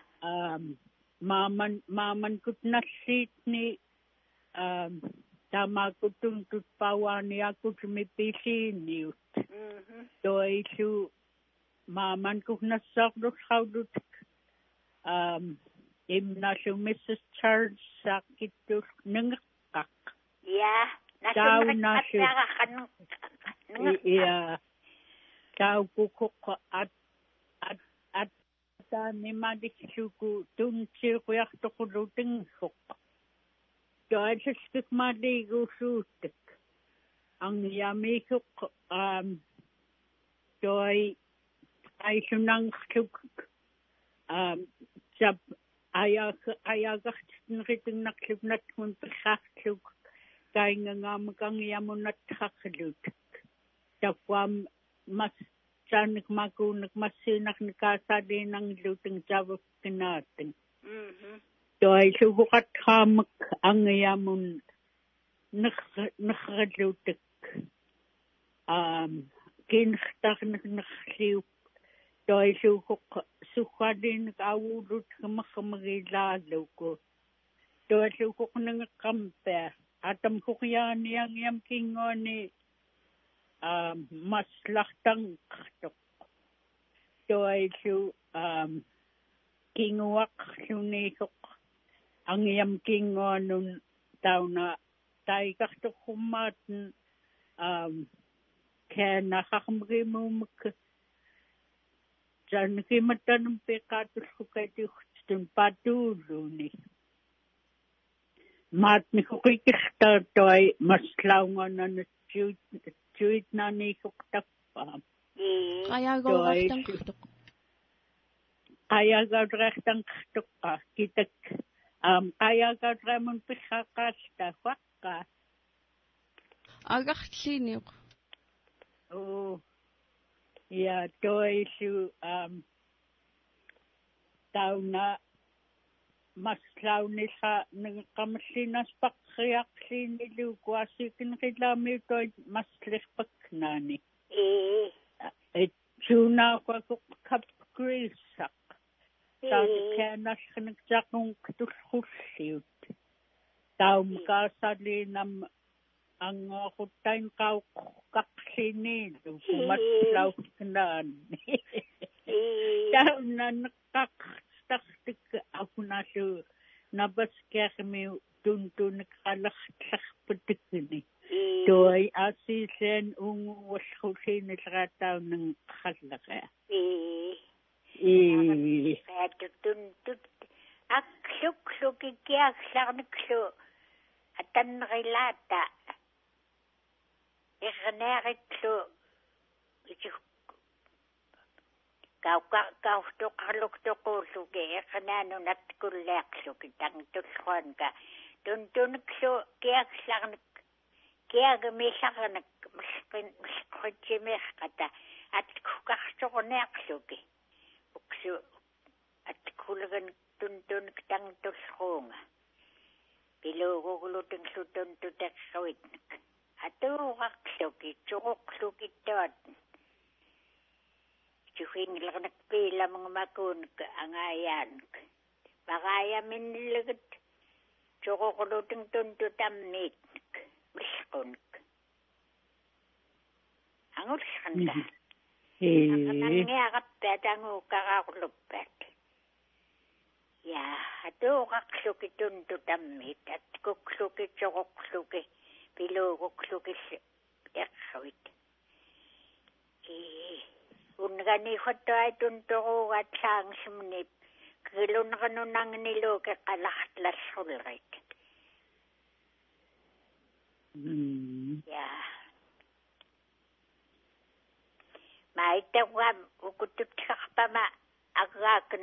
Speaker 2: Maaman kutnasit ni tama kutuntut pawani aku sumipisiniut. Toisu maaman kutnasakdus haudutik. Imnasu Mrs. Charles sakitus nengakak.
Speaker 3: Ja.
Speaker 2: Tau nasu. Iya. Tau kukuk at ni madiksuku tunsiruyak tukuluting huk. Dahil sa skik madigusutik. Ang yamikuk doy ay sunang suk jab ayagartinritingnarluk natmun perrarluk kaingangaamakangiamunattraqlut takwam mas sanik makunak massiinarnikaasaaliinarluting javukkinaatin toailuguqatqaamak angiamun nerralutik kiinertarnernerliup toailuguq suqqaaliinik aawuulut kamarramagilaalluku toailuguqnangeqqampea atam huqiaaniangiam kingooni maslartanqartoq toailu kinguaqluniisoq angiam kingoonun tauna taikartoqqummaatin kaanaqarmerimuumak sankimattanum peqaatullukatiuxtun patuuluni maatmikuqikirtaa toi maslaungananat tuitnaaniisoqtappaam
Speaker 4: Qayagolrartanqartoq
Speaker 2: qayagaudrartanqartoqqa kitak qayagaudramun pirraqaasta waqqa
Speaker 4: agartliiniuq
Speaker 2: ja toisu tauna maslaunilla neqamallinaspaqqriaqliinilu kuasikinrilaamiu toi maslirpaknaani tuunaaquakoq kapgrisaq taakaanallernaqtaqunqtullulliut taumkaasaliinam angoruttain qauqqaqliniilu kumaslaukknaani taunaneqqaqtartik akunallu napaskermiu tuntunik qalartlarpatikni toi asiilleen unguwallrulliinilraataunen qallaqa
Speaker 3: tuntut akluklukikkiakslarniklu atannerilata irneeriklu kautoqarluktoqulluki irnaanunatkulleaqluki tangtullruanka tuntuniklu kiakslarnik kiagamillarnak misqritsimeqqata atkukartorneaqluki uksu atkulgan tuntunik tangtullruunga piluugugulutinglu tuntuteqsuitnik atuuqaqluki turuqlukittuat juhingilernak piilamangmakuunik angayaanik paqaayaminnilegit turuquluting tuntutamniitnik misqunik angullanka anangiaqappatanguuqqaqaqluppat ja atuuqaqluki tuntutammiit atkukluki turuqluki piluuguqlukillu eqsuit unganihuattuai tunturuugaat saangsimnip kilunqanunangniluuki qalartlalsulrit ja maitawam ukututqarpama agaakan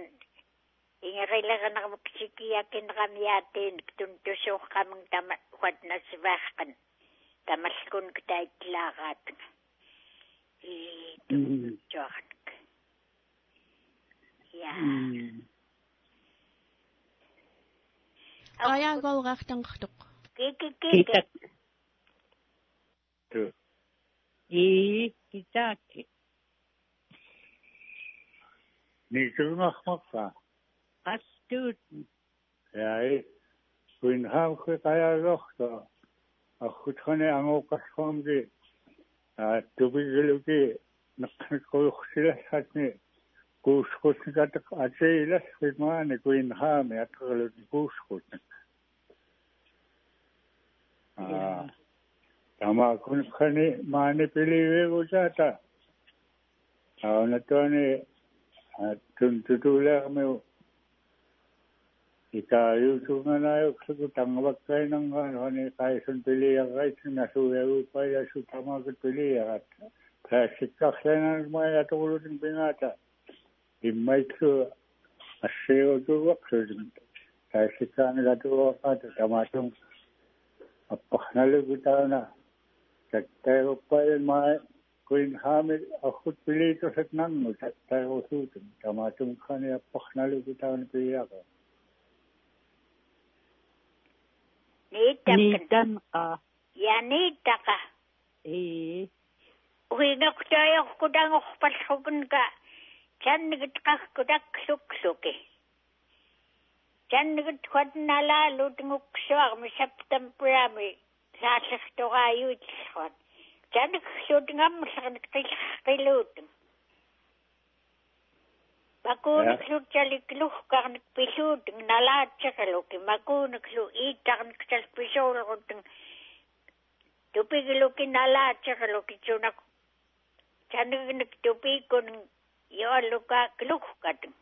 Speaker 3: ingerileqanermuksikiakinramiaatiin tuntusuuqqamung tama huatnasivaarqan tamalkun ktaitlaaqaatnga tuarnak ja
Speaker 4: Qayagolrartanqartoq
Speaker 3: kikikitak
Speaker 2: kitaki
Speaker 5: nikunaqmaqqa
Speaker 2: astut
Speaker 5: yaai kuin haamqi qayagorto aqutqani anguuqqarruamgi tupigiluki neqqniqquuqsilassatni kuusqutnikateq ateilasqitmaani kuin haami atqaluti kuusqutnik tama kunqani maani piliveegutaata aunatuani tuntutuuleermiu ikayuusunganayuqsuku tangavakkainangaani qaisun piliarraitsinasuyaguuppayasu tamakut piliarat plastikkarlanarmaya tuqulutin pingaata immaiksu Aseo tu waktu saya sekarang gatu apa tamasung apa nalu kita na saya upaya mai kuin hamil aku pilih tu senang saya usul tamasung kan ya apa nalu kita na pilih apa
Speaker 2: niitan ka
Speaker 3: ya niita ka uhinga kutaya kudang ukpalhugun ka Jan nigit kudak suk-suki. Jan nigit kwad nalalo dinguksuar mi septembrami sasik toga yuitshon. Jan nigit ngam sakit kiluding. Baku nigit jalik luh karnik pisuding nalatsikaloki. Baku nigit itak nigit pisoluding. Tupigiluki nalatsikaloki chunak. Jan nigit tupikun yo luka kelukadeng.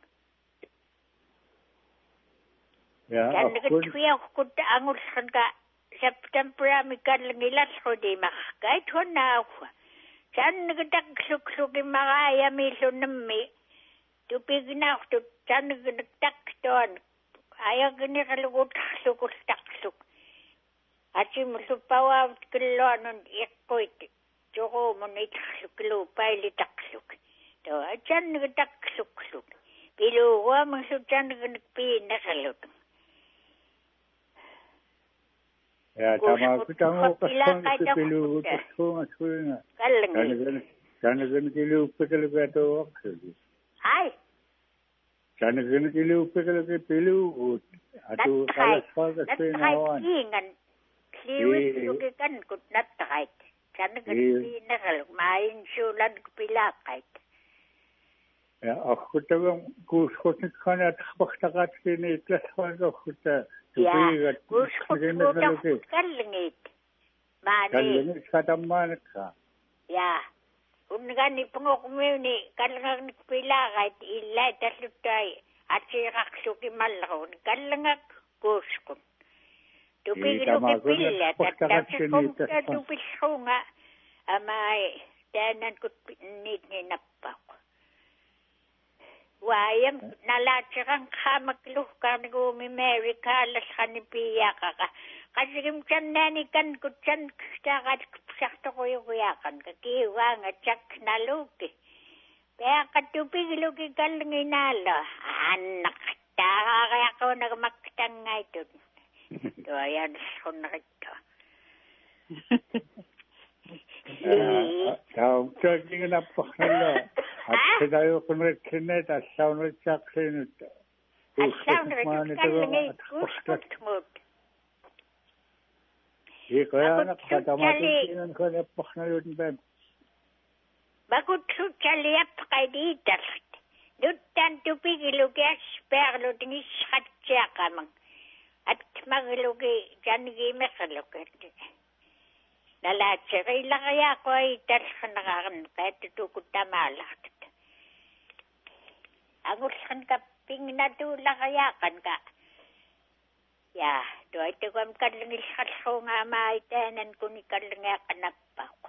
Speaker 5: Ya,
Speaker 3: dan ketuya kut angus ka September amikal ngilas ko di makakay to na ako. San nagdag suk magaya mi sunami. Tupig na ako san nagdag ton. Ayaw gani kalugot suk. Ati musupawa kilon ikoy. Joko mo na itaklo pa ilitaklo. To ajan nagdag suk. Pero wa mo sudan nagpinakalot.
Speaker 5: Ya, tama kita mau pasang sepuluh pasang. Jangan kilo pekal beto waktu.
Speaker 3: Hai.
Speaker 5: Jangan kilo pekal ke pelu. Atu kalau sekolah sepenawan.
Speaker 3: Ingan. Kliwis juga kan kut natakait. Jangan pinakal main sulan pilakait.
Speaker 5: Ya, aku tahu kursus kan ada paksakat sini kelas kalau kita.
Speaker 3: Ya, kursus kita kalengit. Mani.
Speaker 5: Kalengit kata mana ka?
Speaker 3: Ya, ungan ni pengokmu ni kalengang pilakait ilai terlutai. Acirak suki malron kalengak kursus. Tupigilo ke pila tapi komputer tupis hunga amai danan kut nit ni nappak. Wayang nalatsikang kamakluh ka nag-umi Amerika alas kanipiya ka. Kasi kimsan nani kan kutsan kakat sakto ko yung kuyakan. Kakiwa nga tsak naluki. Kaya katupigilo ki kalangin nalo. Anak, kaya ko nagmaktang nga ito. Ito, ayan ko na ito.
Speaker 5: Kau cakap apa hal? Saya yo kena kena tak sahaja cakap itu.
Speaker 3: Asahan itu kalengit kursus mud.
Speaker 5: Iya, kaya nak kata mati dengan kena apa hal itu ben.
Speaker 3: Bakut cali apa kaya di darat. Dutan tupigilo kaya sperlo tingis hatja kamang. At maglugi jangi mekalugi. Nalatsikay lang kaya ko ay darsan nakakan kahit tutukot na malakit. Ang usan ka pingnadula kaya kan ka. Ya, doy ito kong kalangil kaso nga maitanan ko ni kalangya kanapa ko.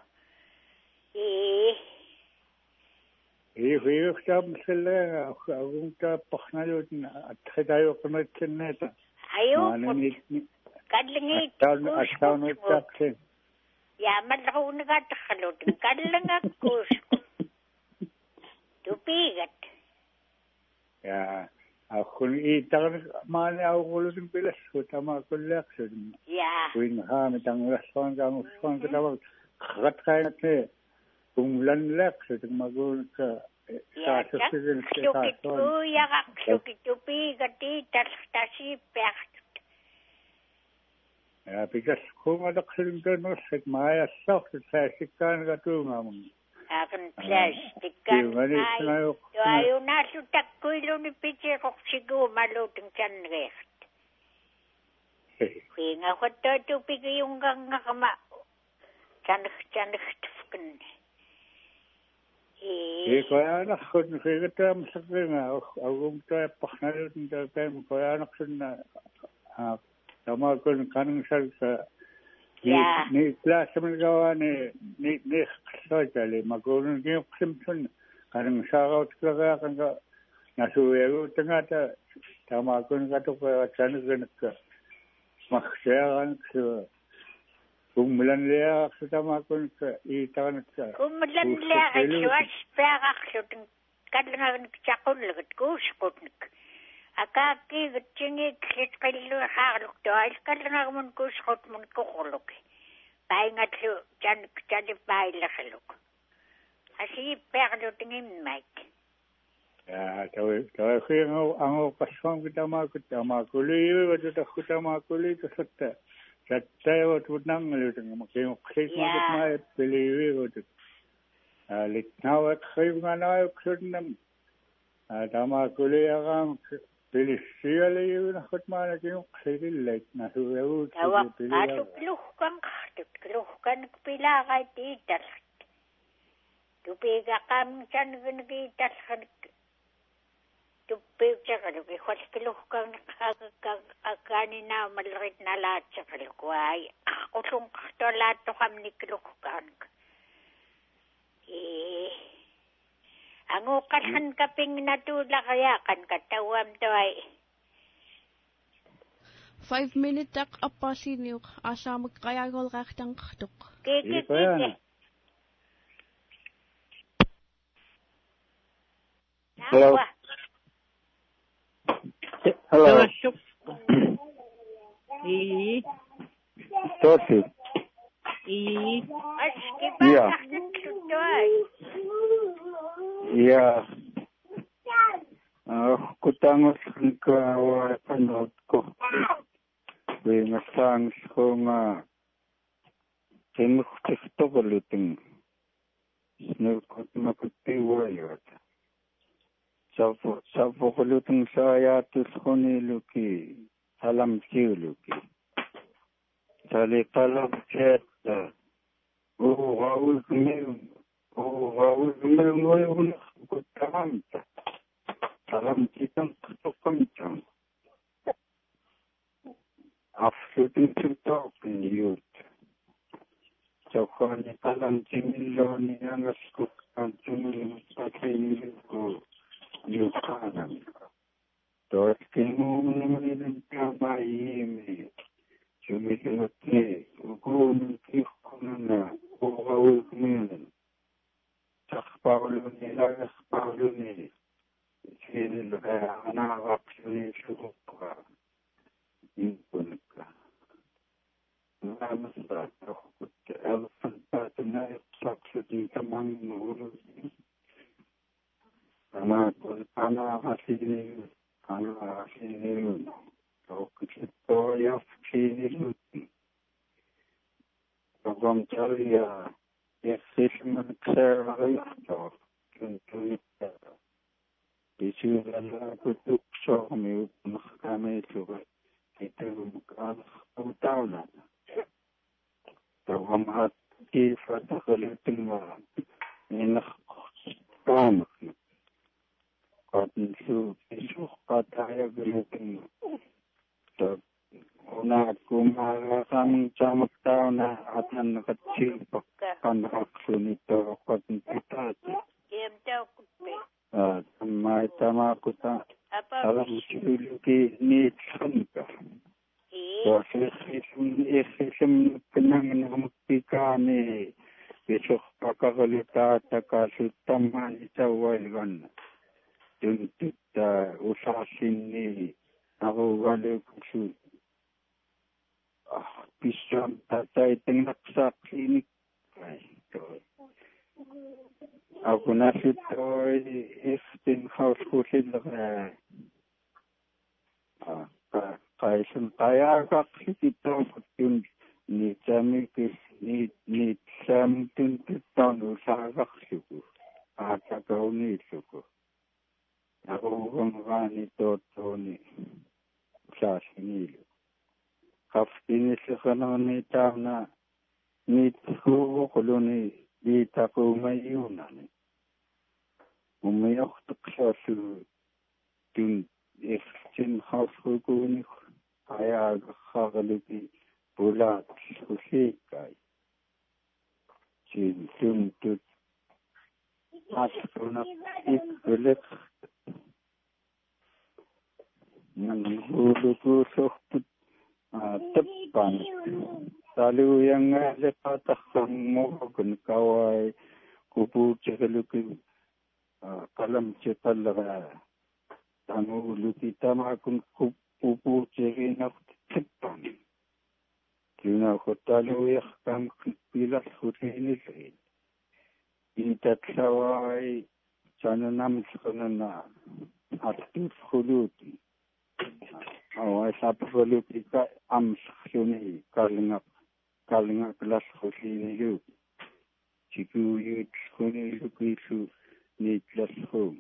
Speaker 5: Huyok sam sila akong tapos na yun at tayo kumatin nito.
Speaker 3: Ayoko. Kalangit.
Speaker 5: Asaw na taksin.
Speaker 3: Ya, malakaw na katakalot. Kalangak kurso. Tupigat.
Speaker 5: Ya, ako ni itak mani ako kulong pilas ko tama ko lekson.
Speaker 3: Ya.
Speaker 5: Kuin hamit ang restaurant ang restaurant katawag kakat kaya natin kung lan lekson magun ka
Speaker 3: Ya, sukit tuya kak sukit tupigat itas tasipek.
Speaker 5: Ya, because kung ada kesenjangan set maya sok saya sikan katunga mong.
Speaker 3: Akan plastik kan ay. Ayo na sutak kuilo ni piche kok sigo maluting chan recht. Hinga ko to pigi yung nga kama. Chan tufken.
Speaker 5: Kaya anak ko kita masakin nga agum tayo paknalun tayo kaya anak na tama ko kanang sa ni class man gawa ni social magunong yung Simpson kanang shoutout ka kan nasuwero tanga ta tamakun katupa tsanuganaka makhsayagan ka kumlan lea sa tamakun ka itaganaka
Speaker 3: kumlan lea suas peaqarlutun kallangagan taqullugut kuuskutnik akaki gitsingi klitqillu haarluktual kallangamun kuuskutmun kuquluk paingatlu tani pailaqluk asi peaqlutingimmat
Speaker 5: ya tawa ango paswam tamakuli tamakuli tasatta sattayo tunangalutung makimukhismakit maet piliwi litnawat khayunganayok sudnam tamakuli agam pilissiyali nakhatmana kinuqsilillat nasuyaut
Speaker 3: tawa atukluhkan qahtukluhkan pilaqay tiitallat tupiqaqam sangunqiitallat tuppiutsaqaluki hualkiluhkan akanina malrit nalaatsaqalukuai aqullunqartolaattoqamnikluhkan anguqalhan kaping natulaqayaqan katawam toy
Speaker 4: 5 minutes tak apasiniuq asamak qayagolqartanqartuq
Speaker 3: kiki
Speaker 5: Hello. Hello. Tosi.
Speaker 3: Yeah.
Speaker 5: Yeah. Kutangos ka wa panot ko. Wingasang ko nga sinuktisto ko luting. Sinukot makutiwayot. Sapo ko luting sa ayatus ko niluki. Salam siluki. Sali kalam chet. Wawul kumil ngayon kutamam. Salam kitang kutukamchang. Afsutin tutok ni yut. Soko ni kalam chimilo ni angas kutang chumil pakinil ko yukanam. Tos kinung naman kamayimi. Chumilot ni ukum kikunan uwawul kumil. Sakpaulo ni lagas paulo ni. Sinil kaya anawaksyoni sukukwa. Impun ka. Namas ba ako kutte elfan patina saksutin kamang nuru. Anawakasini so kuchito yafchini. Pagam chalia yafishman kserayto. Kuntuita. Isu gala kutuk sohmi upnakame suga. Itu bukan utama. Pagam hati fatakalutin wa. Inak kamak. Kotin su isu kataya galutin. So, una kumaga kami camak tao na atan nakatsil pagkanakaksunito kotin pitati. Tama ko ta. Alam siluki ni Tsanka. So, isim pinangin humuktika ni isok pakakalita takasutaman itawaigan. Tuntit usasin ni ako galukusun. Pisam tatay tingnak sa klinik. Ako nasito iftin house ko sila kaisan kaya kakitito yun ni Chamikis ni Chamtuntitan usagak suko at agaw ni suko. Ako kung nito ni sasinilo. Kaftinis ka naman ni Cham na nito ko ni dita ko mayunan. Umayok siya sa yung exchange house ko ni kaya kakaluti pula susikay. Sintuntut at ko na ikulit. Nanghulukusorput tappan. Taluyanga leqataqqammuqun kawai kupuuchagaluki qalam chepallara. Tanguluki tamakun kupuuchaginaq tappan. Tuna hotaluyaqam pilas hutinilin. Itatlawai sananam sanana atus khuluti. Awai sapkhuluti ka amskhuni kalingak kelas khusini yu. Chiku yu khuni lukisu ni kelas khum.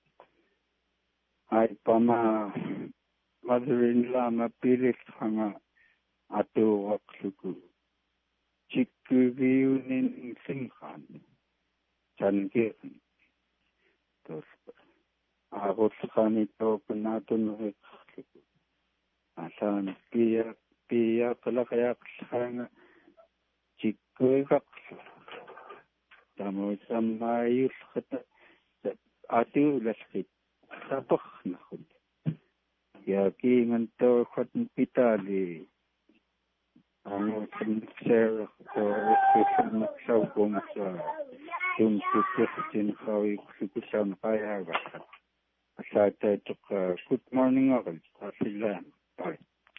Speaker 5: Ai pama mother-in-law mapilis hanga atu waksuku. Chiku viunin singhan. Changirin. Terus aku sekali tahu penatun reksuku. Asan pia kalau kayak sekarang chiku raksu. Tamu samayus kata atu laskit. Tapah nakut. Ya ki nganto khotn pitali. Ang share ko sa kung sa yung suggestion kawi kusukusan kaya ba. Sa tayo good morning ako. Sila. Bye.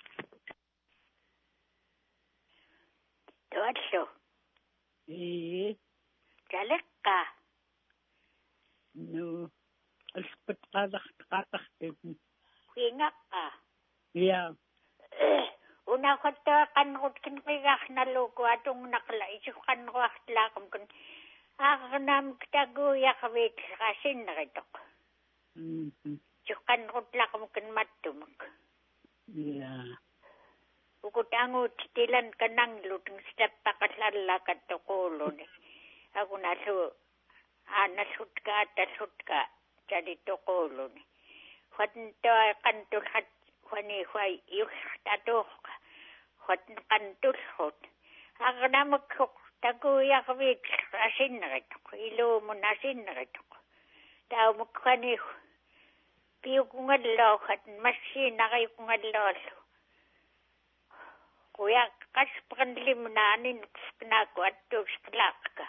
Speaker 3: Tuwaso. Jalek ka.
Speaker 2: No. Alspat kakaktin.
Speaker 3: Ingak ka.
Speaker 2: Yeah.
Speaker 3: Una ko to kanrut kinpigak na lugo atong nakla isu kanruak lakam kun agnam ktaguya kawit kasin retok. Isu kanrut lakam kun matumuk.
Speaker 2: Yeah.
Speaker 3: Ukut angut tilan kanang luteng sedap pakaslala katokolo ni. Aku nasut ka jadi tokolo ni. Kwanto kantul hat kwani kwai yuk tato hot kantul hot. Aku namak taguya kawit kasin retok. Ilo mo nasin retok. Tao mo kwani piyo kungadlo at masin na kayo kungadlo. Kuya, kas pakanlim na anin ko at tuksklak ka.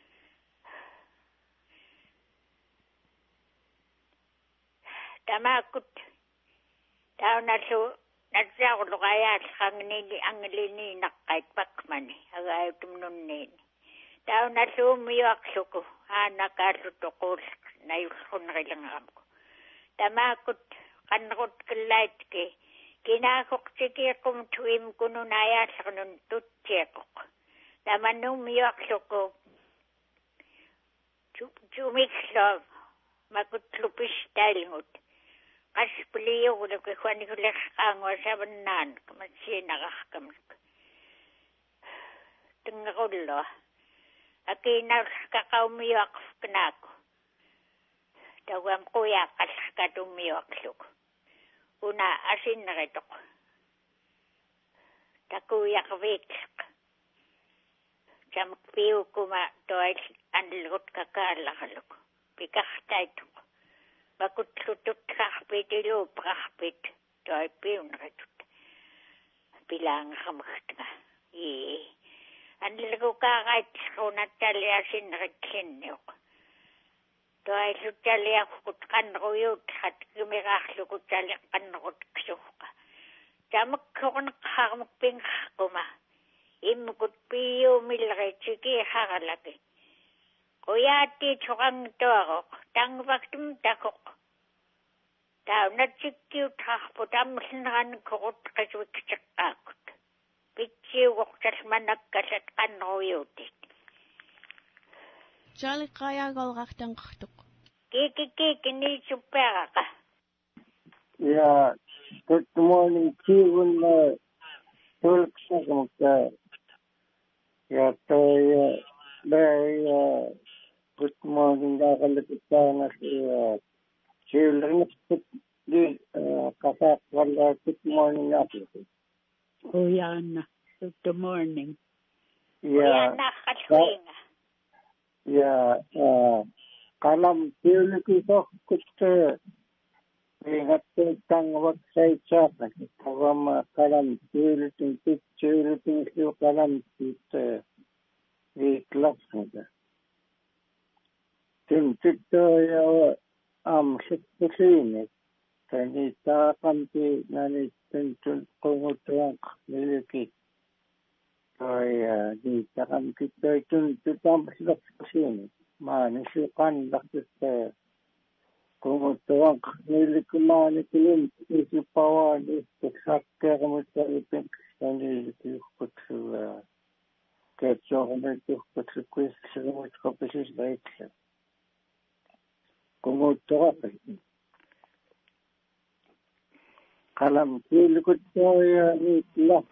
Speaker 3: Tamakut. Tao na so, nagsaklo kaya ang lini nakait pakmani. Agayo tumnun nini. Tao na so, umiyak ko. Nakasutokol na yuskon kailangan ko. Tamakut, kanrot kalait ke. Kinakok sige kung tuwim ko nun ayas ako nun tutsekok. Naman nung miyakso ko, jumikso, magutlupis talingot. Kasi puliyo ko na kwan ko lakangwa sa banan, kamatsi nakakakamit. Tungakulo, akina kakaumiyak kanako. Tawang kuya kaskatumiyakso ko. Una asin na retok. Takuya kawitsak. Samak piyo kuma doay anlot kakalakalok. Pikaktay tok. Makutlutut kakpit ilo prakpit. Doay piyo na retok. Bilang kamakit nga. Anlago kakait ko natali asin na retsin niyo. Doay sutali ako kutkan ruyot at gumiraklo kutali kan rutsuka. Jamak ko nakakamagping kuma. Imukut piyo milre chiki hakalaki. Kuya ti chukang torok. Tang baktum takok. Tao na chikyu takpo tamsinan kurut kaswik chakakot. Pitsi waktas managkasat kan ruyotit.
Speaker 4: Jali kaya galgaktan kaktuk.
Speaker 3: Kiki ni supera ka.
Speaker 5: Yeah, good morning. Chigun tulak sa kamagka. Yeah, very good morning. Nakalapit ka na si Children. Kasak wala good morning natin.
Speaker 2: Kuya, good morning.
Speaker 3: Yeah, nakaswinga.
Speaker 5: Yeah, kalam piyuli ko kut Pingatutang website kawama kalam tulutin tulutin siu kalam tit viiklapsnita. Tintito ja amsikkusiinit. Tani taakampi nani tintun kungutuang niliki. Toi niitakampi toi tuntutampislapskusiinit. Maani siukan laksit kungutuang nilikumaani kilin isipawaani sakkeeramuttalipin nilikutkutsu ketsoorniltukutsu kuissirimutkopisisleitsa. Kungutuaqi. Kalam kilikuttoja niitla.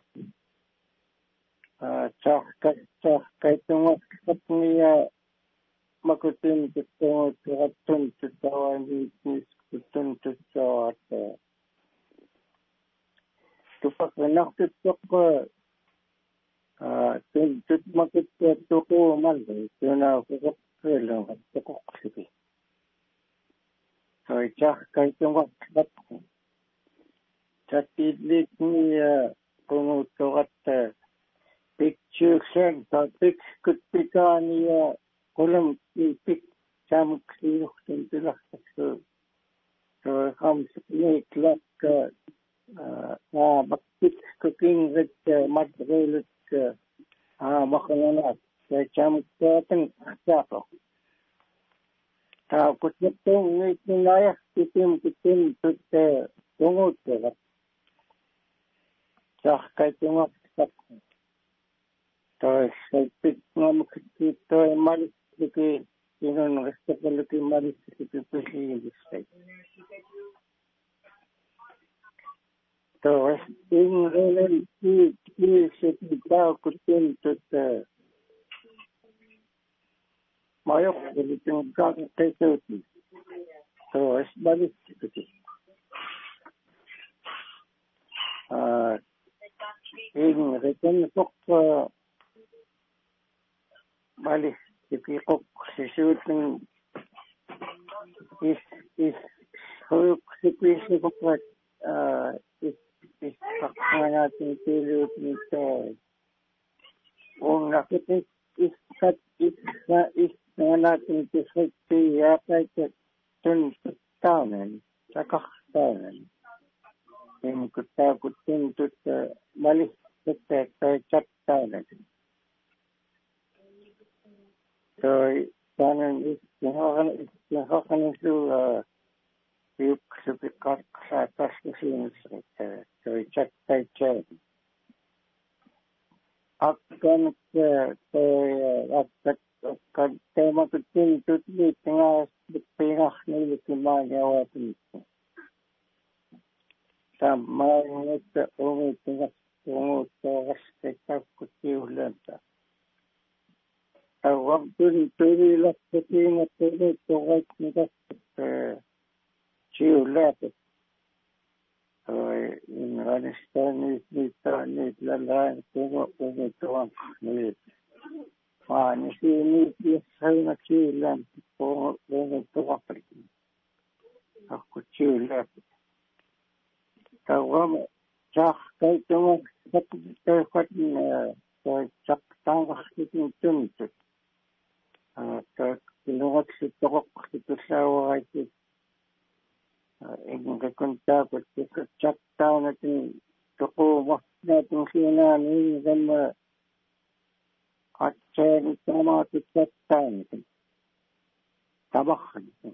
Speaker 5: Tsahkaitungakkapnia makutin tuttuun tuttawa niitkutun tuttawa. Tupakvennahtuttoqqa tuntut makuttuumalli tunaaqoqqeelunga toqoqsipi. Toi tsahkaitungakkapnia. Tattiitliitni kunguuttoqatta piksyyksen tai pikskutpikaani ja kulam pik samuksiinuhtun tilahtaksu toi kamsikniitlakka pikskukingrit materiaalit makalanat ja samukkaatan saako. Taakutnuttung niitninaya kitim tutte kunguuttoqat. Tsahkaitungakkapnia. Toi pikngamukki toi malikkiki sinun restapalluki malikkiki pisiilistai. Toi ingrenen kiiseti taukutin tutte majokkelitin kakkeisuutin. Toi malikkiki. Ingrenen tokka Mali, sisuutin huikkisipisikupat kakmanatin tiluutin unnakitin isnaanatin tisritti jääpäitä tuntuttaunen, takahtaunen. Inkutaakutin tutta mali, tai chattaunen. Toi tanan istihokan su yksi kaksa taskusiinsa toi chattai chat. Akkan toi akkan teemakutin tutli tingas pinahniilikin maan jawapinsa. Samaan että umitingas umuuttavasti takkutiuhlenta. Awabdun tulilattatiin että tuoitnikas siuläpät. Toi inganista niitä lälään kumituan niitä. Maani niitä saina siulän kumituaprikin. Akku siuläpät. Tawam tsahkaitungan kattoifatin toi tsaktaangaksitin tuntut. Kilungaksi toqoqqi tussauaraitit enkä kun taakutti chattaunatin toquumartinatin siinaani gamma qatsaani tamaatit chattaanatin tabaxanitin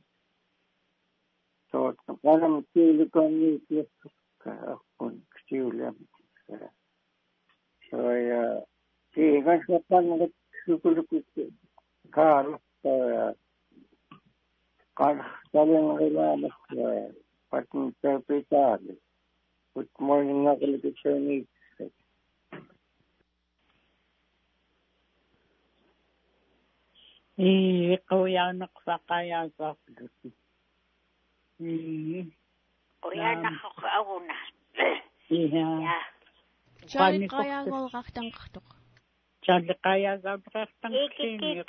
Speaker 5: toot qalam tiilikonni tiassukka akkun ksiuliamitikka soya tiigasaqangat sukulukut Kartta Kartalen ilaamat patnta pitali. Good morning nakalipitsoni.
Speaker 2: Qawyaanaqsaqayaaqaq.
Speaker 3: Qoyanaqqa
Speaker 2: Iya.
Speaker 4: Chaliqayaaqolqartanqartuq.
Speaker 2: Chaliqayaaqartanqartuq.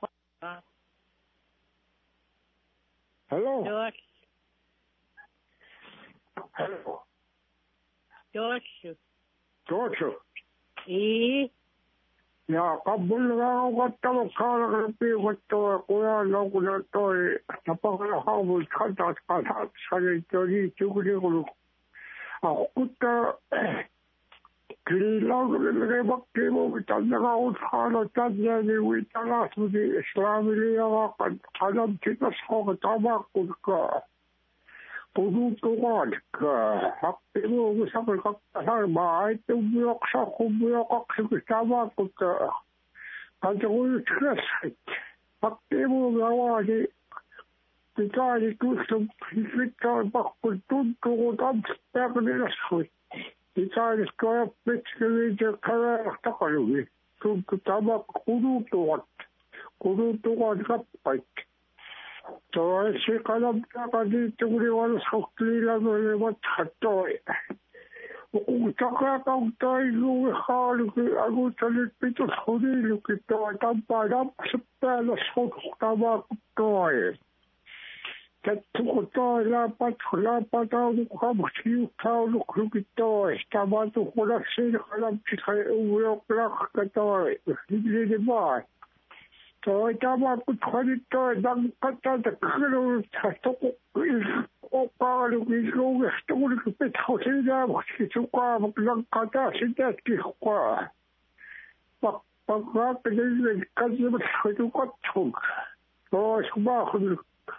Speaker 5: Hello.
Speaker 6: Hello.
Speaker 2: George.
Speaker 6: Ja kampulga ugattava kaalakarpi ugattava kujalla kun toi tapakala haavut kantaat kantaat sali tukuli akutta Kyllä bakki muuten nämä uskalla tänne niin talasudi islamille ja kannan kiitos koko tamakkukaa. Puhutukaankaan. Hakki muuta samoin kakkasalmaa. Aitu juoksaa kun jo 20 tamakkukaa. Kanta kuin ykköset. Hakki muuta vaati. Pitää niin kysyn. Pitää pakko tuntuu kun tanssit päivänä. Pitää niin koe pitkäliitä käydä takaisin. Tuntuu tamakku kudutuvat kappaikke. Toisi kannattaa niittuli valsokliilla olivat toi. Kun takakautta ei luue haalukin, akuutta nyt pitus hunilukin toi. Tampaa napset päällä sotkutavaa kuin toi. Tättuko toi läpätaulu kamsiuttaulukin toi. Tämä tukuna siinä kannattaa uudoklakka toi. Niin vaan. Toi tämä kun toi katsotaan kyllä opaalukin luudesta uudestaan pitää siinä voisi sukaa mutta katsotaan sitäkin sukaa. Pakkaa kyllä katsomaan hoituu katsomaan. Toi sumaahun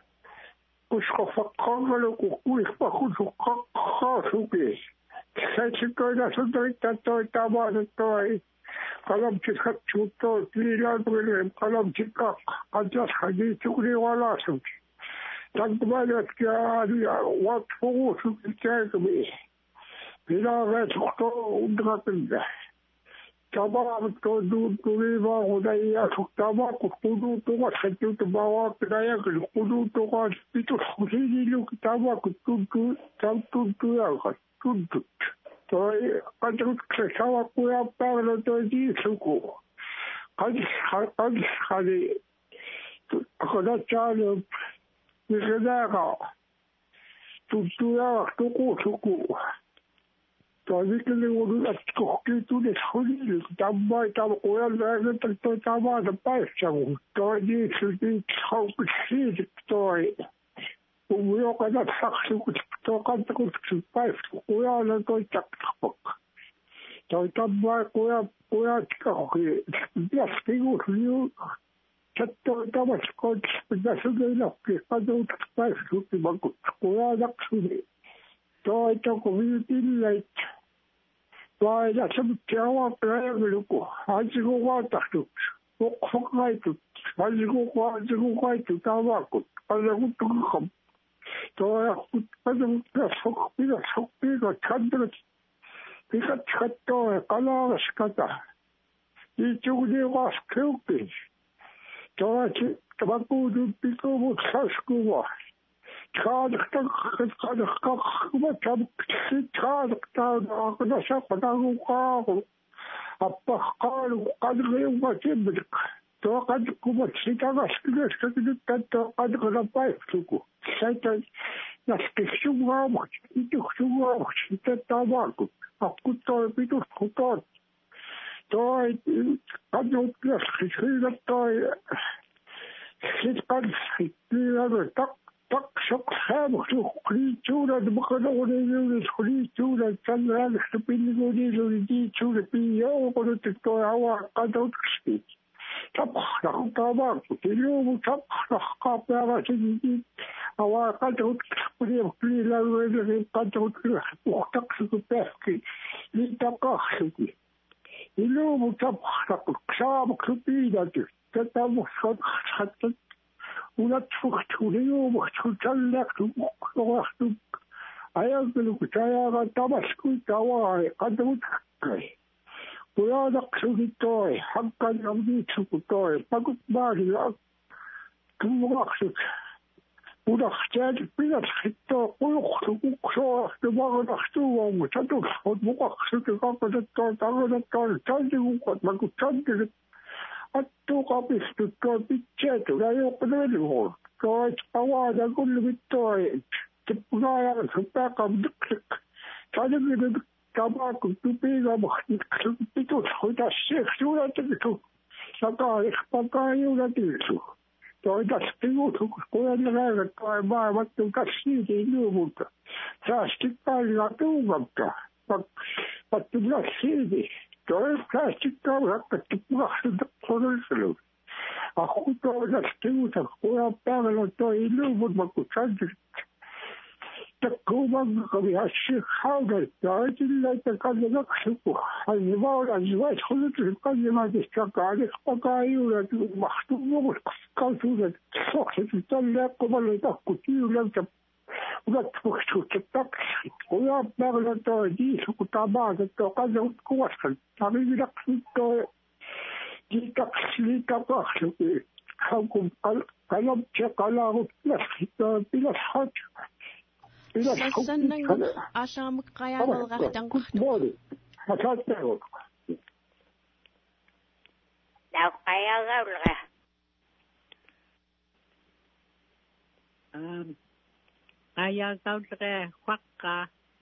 Speaker 6: koska fakkaavalu kun kuispa kun sukaasukin. Säitsikköitä sun toi tavannut toi. Kalamchit katsuttu liilaatuille kalamchit kantasani tukuni valasuki. Tankkumailotkia wat puhusuki käykumi. Minä reisukto undrakille. Tabaamut tuli vaahuda ja suktavaa kun kudutukas ketjuutu vaakina ja kudutukas pitus kusiniluki tavaa kun tuntuu jalka tuntut. Toi katsotko savakuja päivänä toi tiisuku. Katsani, kun saanut, missä nääkä. Tuntuu jalka tukusuku. Toi mikäli on kohkii tunnes hunille, tammai kujan lääkettä toi tavata päivässä. Toi tiisuki haukut siitä toi. Kun jokainen saksi, kun tuo kantakutuksen päivässä, kujalla toi takkapakka. Toi tammai kujat kauhii. Piäski juuri toi tavassa kohdassa, mitä sun ei nokki, kantakutuksen päivässä, kun kujanaksuni. Toi toko viitileit. Vai ja semmoisia avapääjämiluku. Hansiko vaatahtuksi. Hokkaitu. Hansiko kaitu tavakut. Kantakuttu kakam. Toi pitäisi kantavat. Pitäisi katsoa kalaalas kata. Niitä vaskeukin. Toi vakuutun pikuvut saskuva. Kaadaktaan aknasa kanaku kaaku. Appa kaalu kadriuva timmelik. Tuo kadkuvat sitä kaskileskakin nyt tätä kadkana päiväsuku. Säitä naskissuvaamaksi, ituksuvaamaksi, sitä tavakut. Akku toi pitus kutoon. Toi kadut laskis toi. Sit kanskit niin taksok saamuksu kriitsuudet makanooniluudet kriitsuudet tällaista pinnikooniluudet tiitsuudet piijoukunut toi avakantautuksi. Tapahtuu tavakku. Tiluumu tapahtuu pääväsin avakantautuksi. Kliilauduille kantautuksi puhtaksi kun pähki. Niitä kahsukin. Tiluumu tapahtuu saamuksu piinäty. Tätä musta Ulat fuhtuli juomahtu tälläktu muokkaahtu. Ajatelu kun tajakaan tamaskuin tavaa kantamutkai. Pujadaksuni toi, hankkaan ja viitsuku toi, pakut maasilla tuvaksut. Pudahtaat pidätkö toi kuluhtu kuksoahtu makanahtu vaumu. Satusot mukaksut ja kakotettua takotettua tantikukot, makut tantiset. Attuukaa pistuttua pitää tulee joku neljävuotta. Toi avata kulmit toi. tippunaa suppaaqamdiqsik talagid tabaaqu tupiigamaqtiqsu pitus huitassiqsuulatigisu sakaariqpakaayulatigisu toitasqiutu kuyanneraagat maamattu kassiiti iluumutta saastikkaaliatuugamta pattunassiiti toi plastikkaavakka tippunaqsuteqqorulsulu aqutoitasqiuta kuyapaagalo toi iluumut makkusantik تكومن بهالشيخ حاضر تعجل لا تكلمك سكو المبارا زواج خلط القيمة تشتاق عليك بقايولة مختومة كالسولة صحة تطلع قبل تحكتي ولم ولا تفكتو تتاك ويا بغلة توديس وكتابات التوقع وتكوصل تعمل لك سلطة دي تقسلي تقاخل حكم قلب شقلاه بلا حاجة
Speaker 4: Sassanang asamuk kaya golgahtang
Speaker 6: kuhtu. Hasattego.
Speaker 3: Lau kaya golga.
Speaker 2: Kaya golga wakka.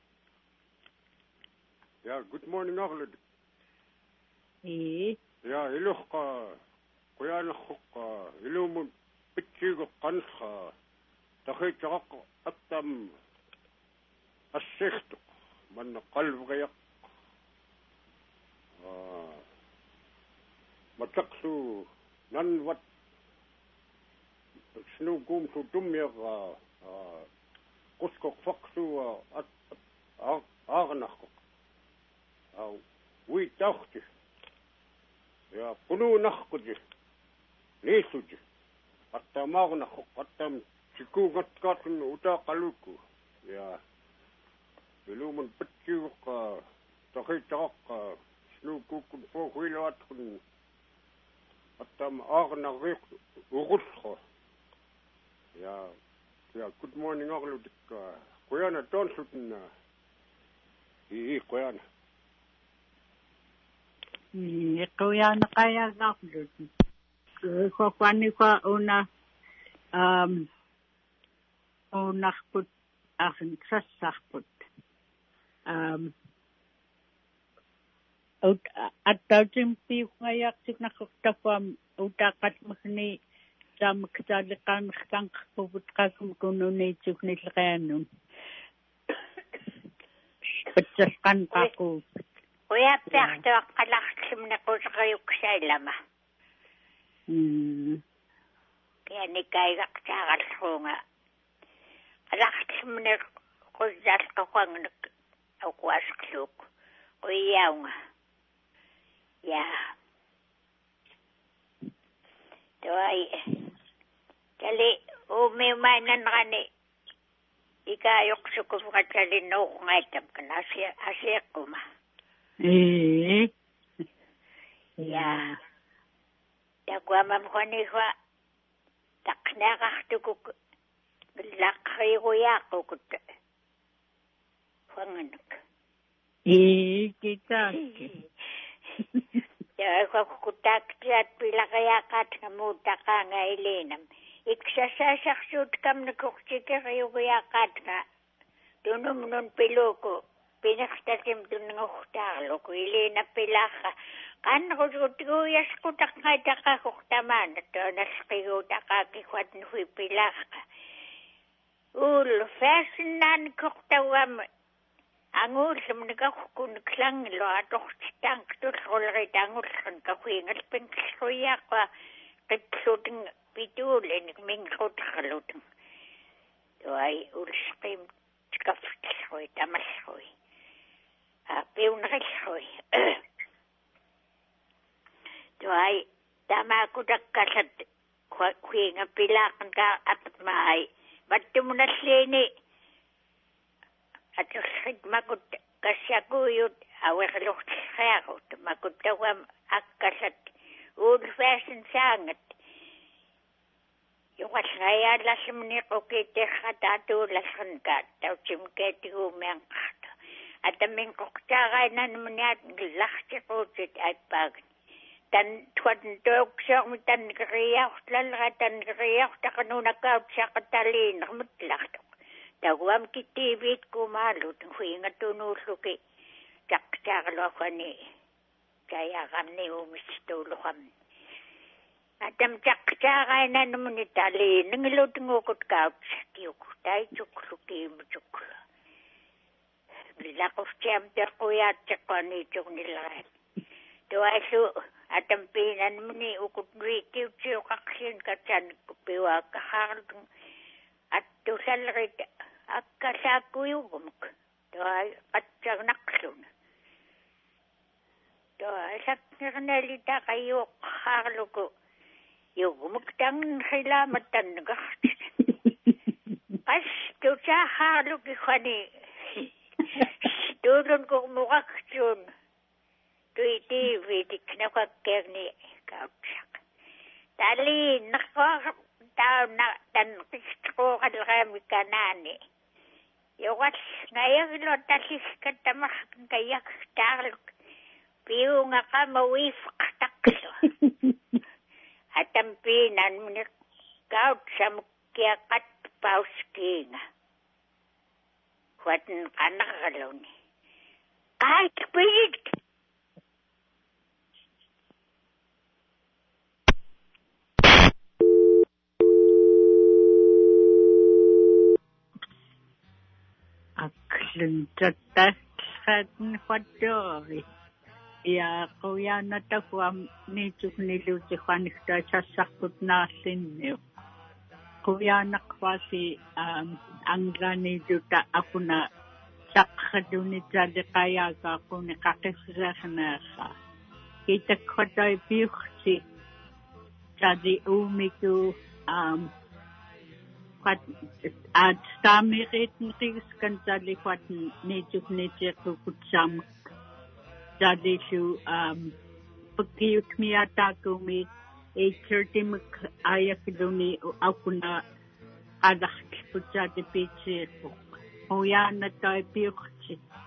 Speaker 7: Yeah, good morning, Arlid.
Speaker 2: Yeah,
Speaker 7: iluhqa. Kuyanahqa. Ilumun pitchigo qanha. Takhitaq attam. السيختق من قلب غيق ما تقسو ننوت شنو قوم شو دميغ قسكق فقسو أغنقق وي تاختي يا قنو نخقجي ليسوجي حتى ما أغنقق حتى شكو قطقاتن وتا قلوكو يا Iluman petjuk takitak snukukun po hilat kun atam agna rik urusho ya good morning aglu dik kuyana tonsutna kuyana
Speaker 2: kuyana kaya gaklut ko kwani kwa una unakput akin sasakput At-tawtimpi ngayak siknakaktapuam utakat makni sa magkasalikan kang kapuputkakum kununay siknitlakayanun. Patsaskan ako.
Speaker 3: Kuya pekto kalaksim na ko sa kayok sa ilama. Kaya ni kaya kaksakas ko nga. Kalaksim na ko dal kakwang nag-aukwasakluk. Kuyaw nga. Ya. Tuay. Kali, umimanan ka ni. Ikayok sa kufukat kalino ko nga itam ka na. Asya ko ma. Ya. Dagwa mamkoni ko. Taknakakto ko. Lakay ko yako ko. Panganak.
Speaker 2: Kita.
Speaker 3: Ya, kukutak at pilakayakat nga muta ka nga ilinam. Iksasasaksut kam na kuksika kayo kayakat nga. Dunum nun pilo ko. Pinaktatim dun nga kuktalo ko. Ilina pilaka. Kan ko tuyas ko tak nga taka kuktaman. Ito naskiyo taka kikwat nuhi pilaka. Fasten kuktawam. Angul som nagkakukun klang lo atok tang tul kolre tangul kan kakuingal pengsoya ka kitsuting pitul en ming kot kalutang. Doai ulskim skaftsoi tamasoi. Peunrelsoi. Doai tama ko dakkalat kuinga pilakan ka apat mai. Batumunasleni at makut kasyakuyut awekluht khayakut makut tawam akkasat old fashion sangat yuwas ngaya lasmni kokite khatatu lasnkat tawchimketi umengkat atamin koktaga nan mnyat glachtikut aypag tan twadn toksok tan kriyaht lalgatan kriyaht kanuna kaut sakatalin mutlak Taguam ki TVt kumalut huinga tunulluki taqtaarluaqani kayaqamni umistuluqam atam taqtaaqainanumni tali ningilutingukut kautsakiuk taitsukluki mutuklu laquftiam terquyaatteqani tugnilrat tuasu atam pinanumni ukut riitiutsiuqaqsin katsanikkupiwaakkahaarlung attusalrit akkasaakkuyugumuk tuai qatsarnaqlun tuai saknernali taqayuqqaarluku yugumuk tangilamatannaqart qas tusahaarluki khani tulun kurmuqaqtun tuitiivitiknaqakkerni kautsak tali naqaq tauna tanqistqoqalraamikanani yoqas ngayaglo taliskatamaq kayaqtaarluk piungaqama wiifqtaqlu atampinan muni kautsamukkiaqat pauskiinga huatan qanaqaluni qaitpiyit
Speaker 2: luntattatsan huattori ja quyaanatahuam niitukniluutiqanikta sassarputnaarlinniu quyaanaqvasi anglaniluta akuna saqqalunitaliqayaaqaaquni qaqissarneerra kitakhutai piursi tadi umiku at stammeritten rigskan tali huaten niituknitiqukutsaamuk tadisu pakkiutmiataakumi eikertimuk ayakluni akuna qalartputsaatipiitsiiqu huyaanatai piursi